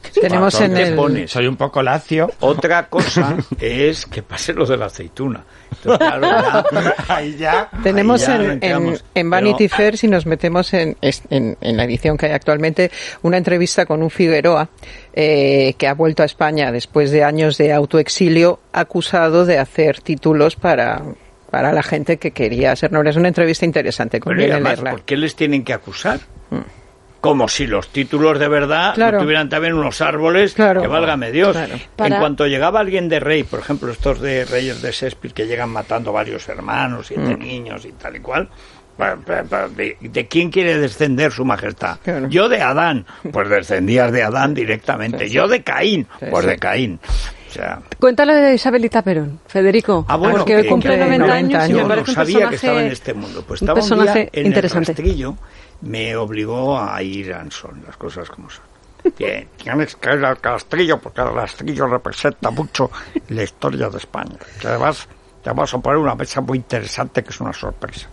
Tenemos en el... pones. Soy un poco lacio. Otra cosa es que pase lo de la aceituna. Entonces, claro, ahí ya. Tenemos ahí ya en Vanity Fair, si nos metemos en la edición que hay actualmente, una entrevista con un Figueroa que ha vuelto a España después de años de autoexilio, acusado de hacer títulos para la gente que quería ser noble. Es una entrevista interesante, conviene leerla. ¿Por qué les tienen que acusar? Como si los títulos de verdad no tuvieran también unos árboles que válgame Dios. Claro. En cuanto llegaba alguien de rey, por ejemplo, estos de reyes de Shakespeare que llegan matando varios hermanos, 7 niños y tal y cual, ¿de quién quiere descender su majestad? Claro. Yo de Adán, pues descendías de Adán directamente. Yo de Caín, pues de Caín. O sea, cuéntale de Isabelita Perón, Federico, porque hoy cumple 90 años y me parece un sabía que estaba en este mundo. Pues estaba un día en interesante. El rastrillo, me obligó a ir a Ansón, las cosas como son. Tienes que ir al rastrillo porque el rastrillo representa mucho la historia de España. Que además te vamos a poner una mesa muy interesante que es una sorpresa.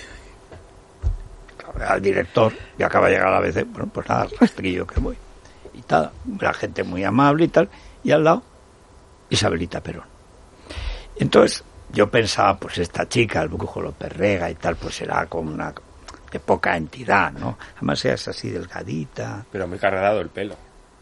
Al director, y acaba de llegar a la vez, bueno, pues nada, al rastrillo que voy. Y tal, la gente muy amable y tal, y al lado Isabelita Perón. Entonces yo pensaba, pues esta chica, el Brujo López Rega y tal, pues será como una de poca entidad, ¿no? Además es así delgadita. Pero muy cargado el pelo.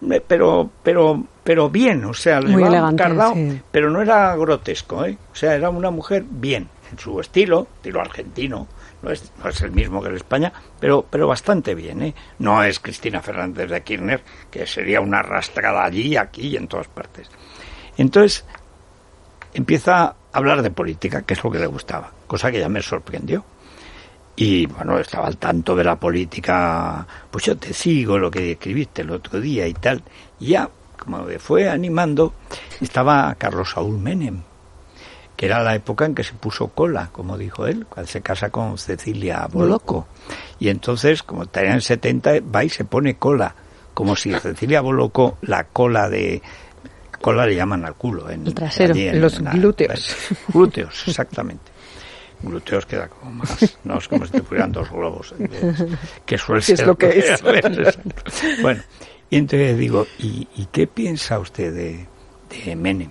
Pero bien, o sea, muy elegante, cargado, sí. Pero no era grotesco, ¿eh? O sea, era una mujer bien, en su estilo argentino, no es el mismo que el España, pero bastante bien, ¿eh? No es Cristina Fernández de Kirchner, que sería una arrastrada allí, aquí y en todas partes. Entonces empieza a hablar de política, que es lo que le gustaba, cosa que ya me sorprendió. Y bueno, estaba al tanto de la política, pues yo te sigo lo que escribiste el otro día y tal. Y ya, como me fue animando, estaba Carlos Saúl Menem, que era la época en que se puso cola, como dijo él, cuando se casa con Cecilia Bolocco. Y entonces, como estaría en 70, va y se pone cola, como si Cecilia Bolocco, la cola le llaman al culo. El trasero, los glúteos. Glúteos, exactamente. Glúteos queda como más, no es como si te pusieran 2 globos, que suele ser. Es lo que es. Bueno, y entonces digo, ¿y qué piensa usted de Menem?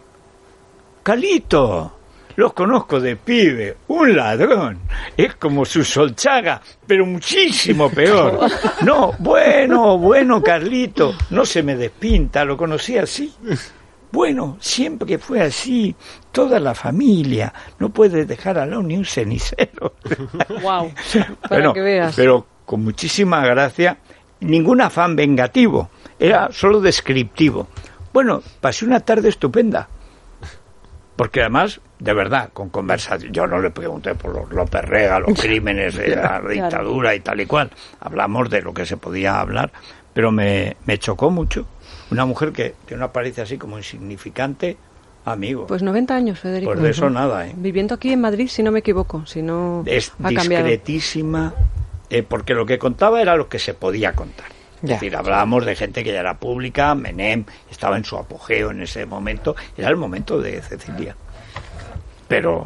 Calito, los conozco de pibe, un ladrón, es como su Solchaga, pero muchísimo peor. No, bueno, Carlito, no se me despinta, lo conocí así. Bueno, siempre fue así, toda la familia, no puedes dejar al lado ni un cenicero. Wow, para bueno, que veas. Pero con muchísima gracia, ningún afán vengativo, era solo descriptivo. Bueno, pasé una tarde estupenda, porque además, de verdad, con conversación, yo no le pregunté por los López Rega, los crímenes de la dictadura y tal y cual, hablamos de lo que se podía hablar, pero me chocó mucho. Una mujer que tiene una apariencia así como insignificante, amigo. Pues 90 años, Federico. Pues de eso nada, ¿eh? Viviendo aquí en Madrid, si no me equivoco, si no es ha cambiado. Discretísima, porque lo que contaba era lo que se podía contar. Ya. Es decir, hablábamos de gente que ya era pública, Menem estaba en su apogeo en ese momento, era el momento de Cecilia. Pero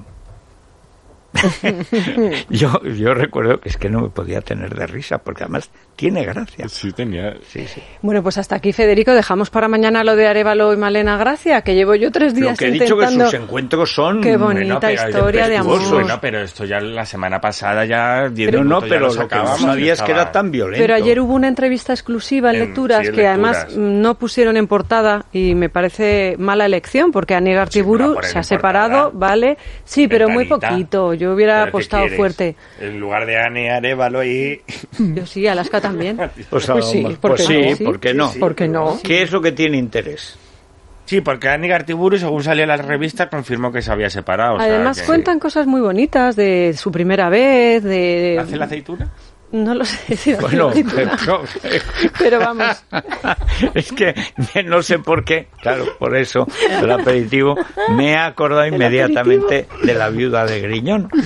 yo recuerdo que es que no me podía tener de risa, porque además tiene gracia. Sí, tenía. Sí. Bueno, pues hasta aquí, Federico, dejamos para mañana lo de Arévalo y Malena Gracia, que llevo yo 3 días lo que he intentando... dicho que sus encuentros son... Qué bonita historia de amor. Bueno, pero esto ya la semana pasada ya... Pero lo que no sabía es que era tan violento. Pero ayer hubo una entrevista exclusiva en Lecturas que además no pusieron en portada y me parece mala elección, porque Ane Gartiburu se ha separado, ¿vale? Sí, pero muy poquito. Yo hubiera apostado fuerte. En lugar de Ane, Arévalo y... Yo sí, Alaska también. Pues sí, ¿por qué no? ¿Por qué no? ¿Qué es lo que tiene interés? Sí, porque Ane Gartiburu, según salió la revista, confirmó que se había separado. Además cuentan cosas muy bonitas de su primera vez, de... ¿Hace la aceituna? No lo sé si bueno, pero vamos. Es que no sé por qué, claro, por eso el aperitivo me he acordado inmediatamente de la viuda de Griñón.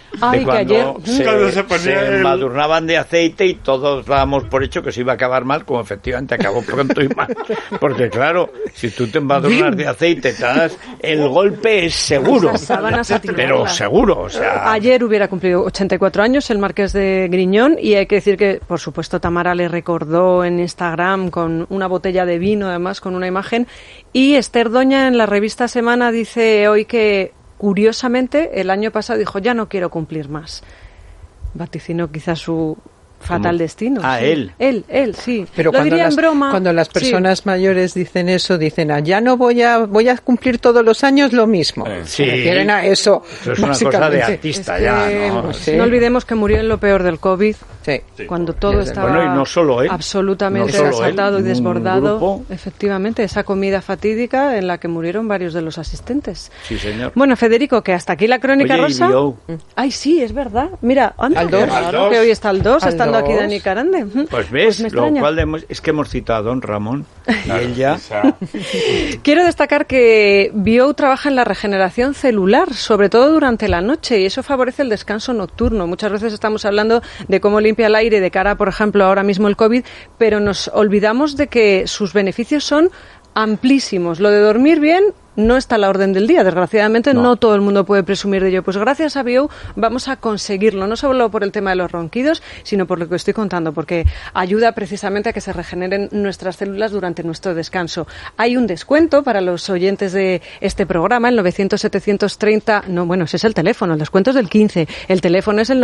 Ay, que ayer se embadurnaban de aceite y todos dábamos por hecho que se iba a acabar mal, como efectivamente acabó pronto y mal. Porque claro, si tú te embadurnas de aceite, el golpe es seguro. Pero seguro, o sea... Ayer hubiera cumplido 84 años el Marqués de Griñón y hay que decir que, por supuesto, Tamara le recordó en Instagram con una botella de vino, además, con una imagen. Y Esther Doña en la revista Semana dice hoy que, curiosamente, el año pasado dijo, ya no quiero cumplir más. Vaticinó quizás su fatal destino. Sí. Él, sí. Pero cuando las personas mayores dicen eso, dicen, ya no voy a cumplir todos los años lo mismo. Sí. Se refieren a eso. Eso es una cosa de artista ya, ¿no? No olvidemos que murió en lo peor del COVID. Sí. Cuando todo estaba y no solo él, absolutamente desatado y desbordado. Efectivamente, esa comida fatídica en la que murieron varios de los asistentes. Sí, señor. Bueno, Federico, que hasta aquí la crónica rosa. Ay, sí, es verdad. Mira, anda, claro que hoy está el 2, estando aquí Dani Carande. Pues ves, lo cual es que hemos citado a don Ramón y él ya. Quiero destacar que Bio trabaja en la regeneración celular, sobre todo durante la noche, y eso favorece el descanso nocturno. Muchas veces estamos hablando de cómo limpia el aire de cara, por ejemplo, ahora mismo el COVID, pero nos olvidamos de que sus beneficios son amplísimos. Lo de dormir bien no está a la orden del día. Desgraciadamente no todo el mundo puede presumir de ello. Pues gracias a Bio vamos a conseguirlo, no solo por el tema de los ronquidos, sino por lo que estoy contando, porque ayuda precisamente a que se regeneren nuestras células durante nuestro descanso. Hay un descuento para los oyentes de este programa, el 900-730... ese es el teléfono, el descuento es del 15. El teléfono es el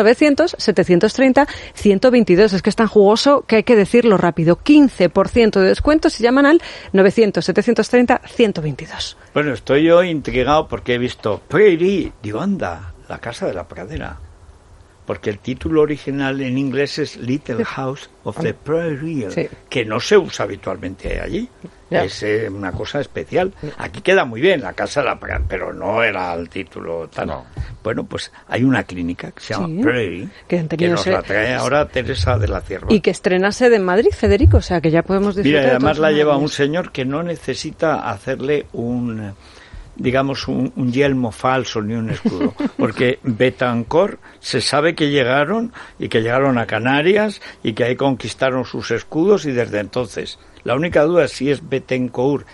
900-730-122. Es que es tan jugoso que hay que decirlo rápido. 15% de descuento si llaman al 900-730-122. Bueno, estoy yo intrigado porque he visto Prairie, digo, anda, la casa de la pradera. Porque el título original en inglés es Little House of the Prairie, que no se usa habitualmente allí. Es una cosa especial. Aquí queda muy bien, la casa de la pradera, pero no era el título tan... No. Bueno, pues hay una clínica que se llama Prairie, que nos la trae ahora Teresa de la Cierva. Y que estrena sede en Madrid, Federico, o sea que ya podemos disfrutar. Mira, además la lleva un señor que no necesita hacerle un yelmo falso ni un escudo, porque Betancourt se sabe que llegaron a Canarias y que ahí conquistaron sus escudos, y desde entonces la única duda es si es Betancourt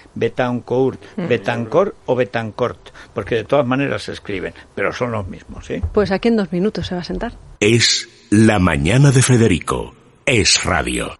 o Betancourt, porque de todas maneras se escriben, pero son los mismos, ¿sí? Pues aquí en 2 minutos se va a sentar. Es La Mañana de Federico. Es radio.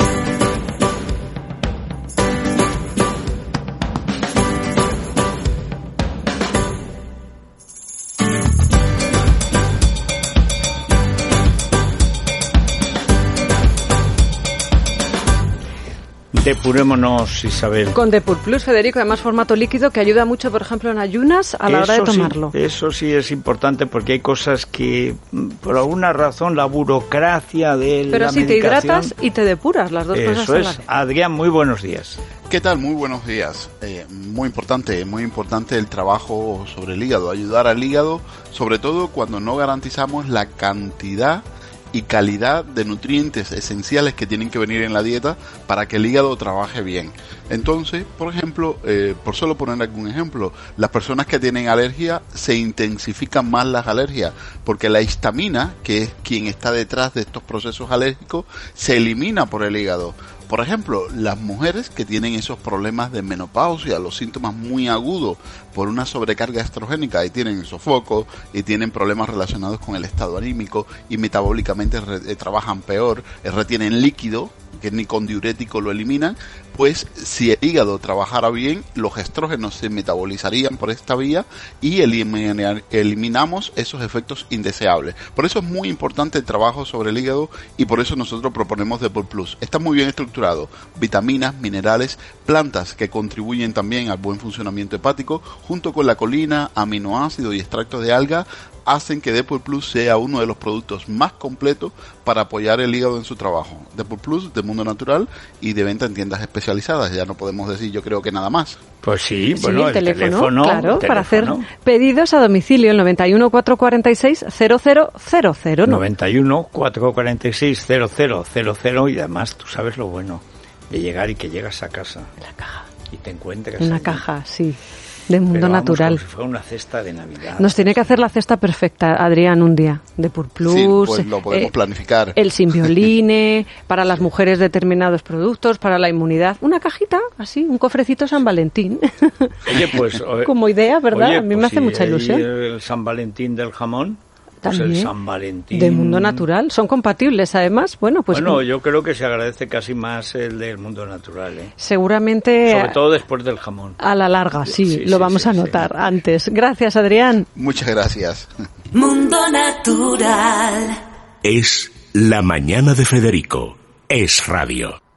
Depurémonos, Isabel. Con Depur Plus, Federico, además formato líquido que ayuda mucho, por ejemplo, en ayunas a la hora de tomarlo. Eso sí es importante porque hay cosas que, por alguna razón, la burocracia de la medicación... Pero si te hidratas y te depuras, las dos cosas. Eso es. Adrián, muy buenos días. ¿Qué tal? Muy buenos días. Muy importante el trabajo sobre el hígado, ayudar al hígado, sobre todo cuando no garantizamos la cantidad y calidad de nutrientes esenciales que tienen que venir en la dieta para que el hígado trabaje bien. Entonces, por ejemplo, por solo poner algún ejemplo, las personas que tienen alergia se intensifican más las alergias porque la histamina, que es quien está detrás de estos procesos alérgicos, se elimina por el hígado. Por ejemplo, las mujeres que tienen esos problemas de menopausia, los síntomas muy agudos por una sobrecarga estrogénica, y tienen sofocos y tienen problemas relacionados con el estado anímico y metabólicamente trabajan peor, retienen líquido, que ni con diurético lo eliminan, pues si el hígado trabajara bien, los estrógenos se metabolizarían por esta vía y eliminamos esos efectos indeseables. Por eso es muy importante el trabajo sobre el hígado y por eso nosotros proponemos Depur Plus. Está muy bien estructurado, vitaminas, minerales, plantas que contribuyen también al buen funcionamiento hepático, junto con la colina, aminoácidos y extractos de alga, hacen que Depur Plus sea uno de los productos más completos para apoyar el hígado en su trabajo. Depur Plus, de Mundo Natural y de venta en tiendas especializadas. Ya no podemos decir, yo creo que nada más. Pues sí, bueno, el teléfono, claro, para hacer pedidos a domicilio, el 91 446 0000. 91 446 0000, y además tú sabes lo bueno de llegar y que llegas a casa. En la caja. Y te encuentras en una caja, sí. de Mundo Natural. Como si fuera una cesta de Navidad. Nos tiene que hacer la cesta perfecta, Adrián, un día, de Purplus. Sí, pues lo podemos planificar. El Simbioline, para las mujeres determinados productos, para la inmunidad. Una cajita, así, un cofrecito San Valentín. Oye, pues... Como idea, ¿verdad? Oye, a mí me hace mucha ilusión. El San Valentín del jamón... También, pues el San Valentín de Mundo Natural, son compatibles además. Bueno, yo creo que se agradece casi más el del Mundo Natural, ¿eh? Seguramente, sobre todo después del jamón. A la larga, sí, lo vamos a notar antes. Gracias, Adrián. Muchas gracias. Mundo Natural. Es La Mañana de Federico. Es Radio.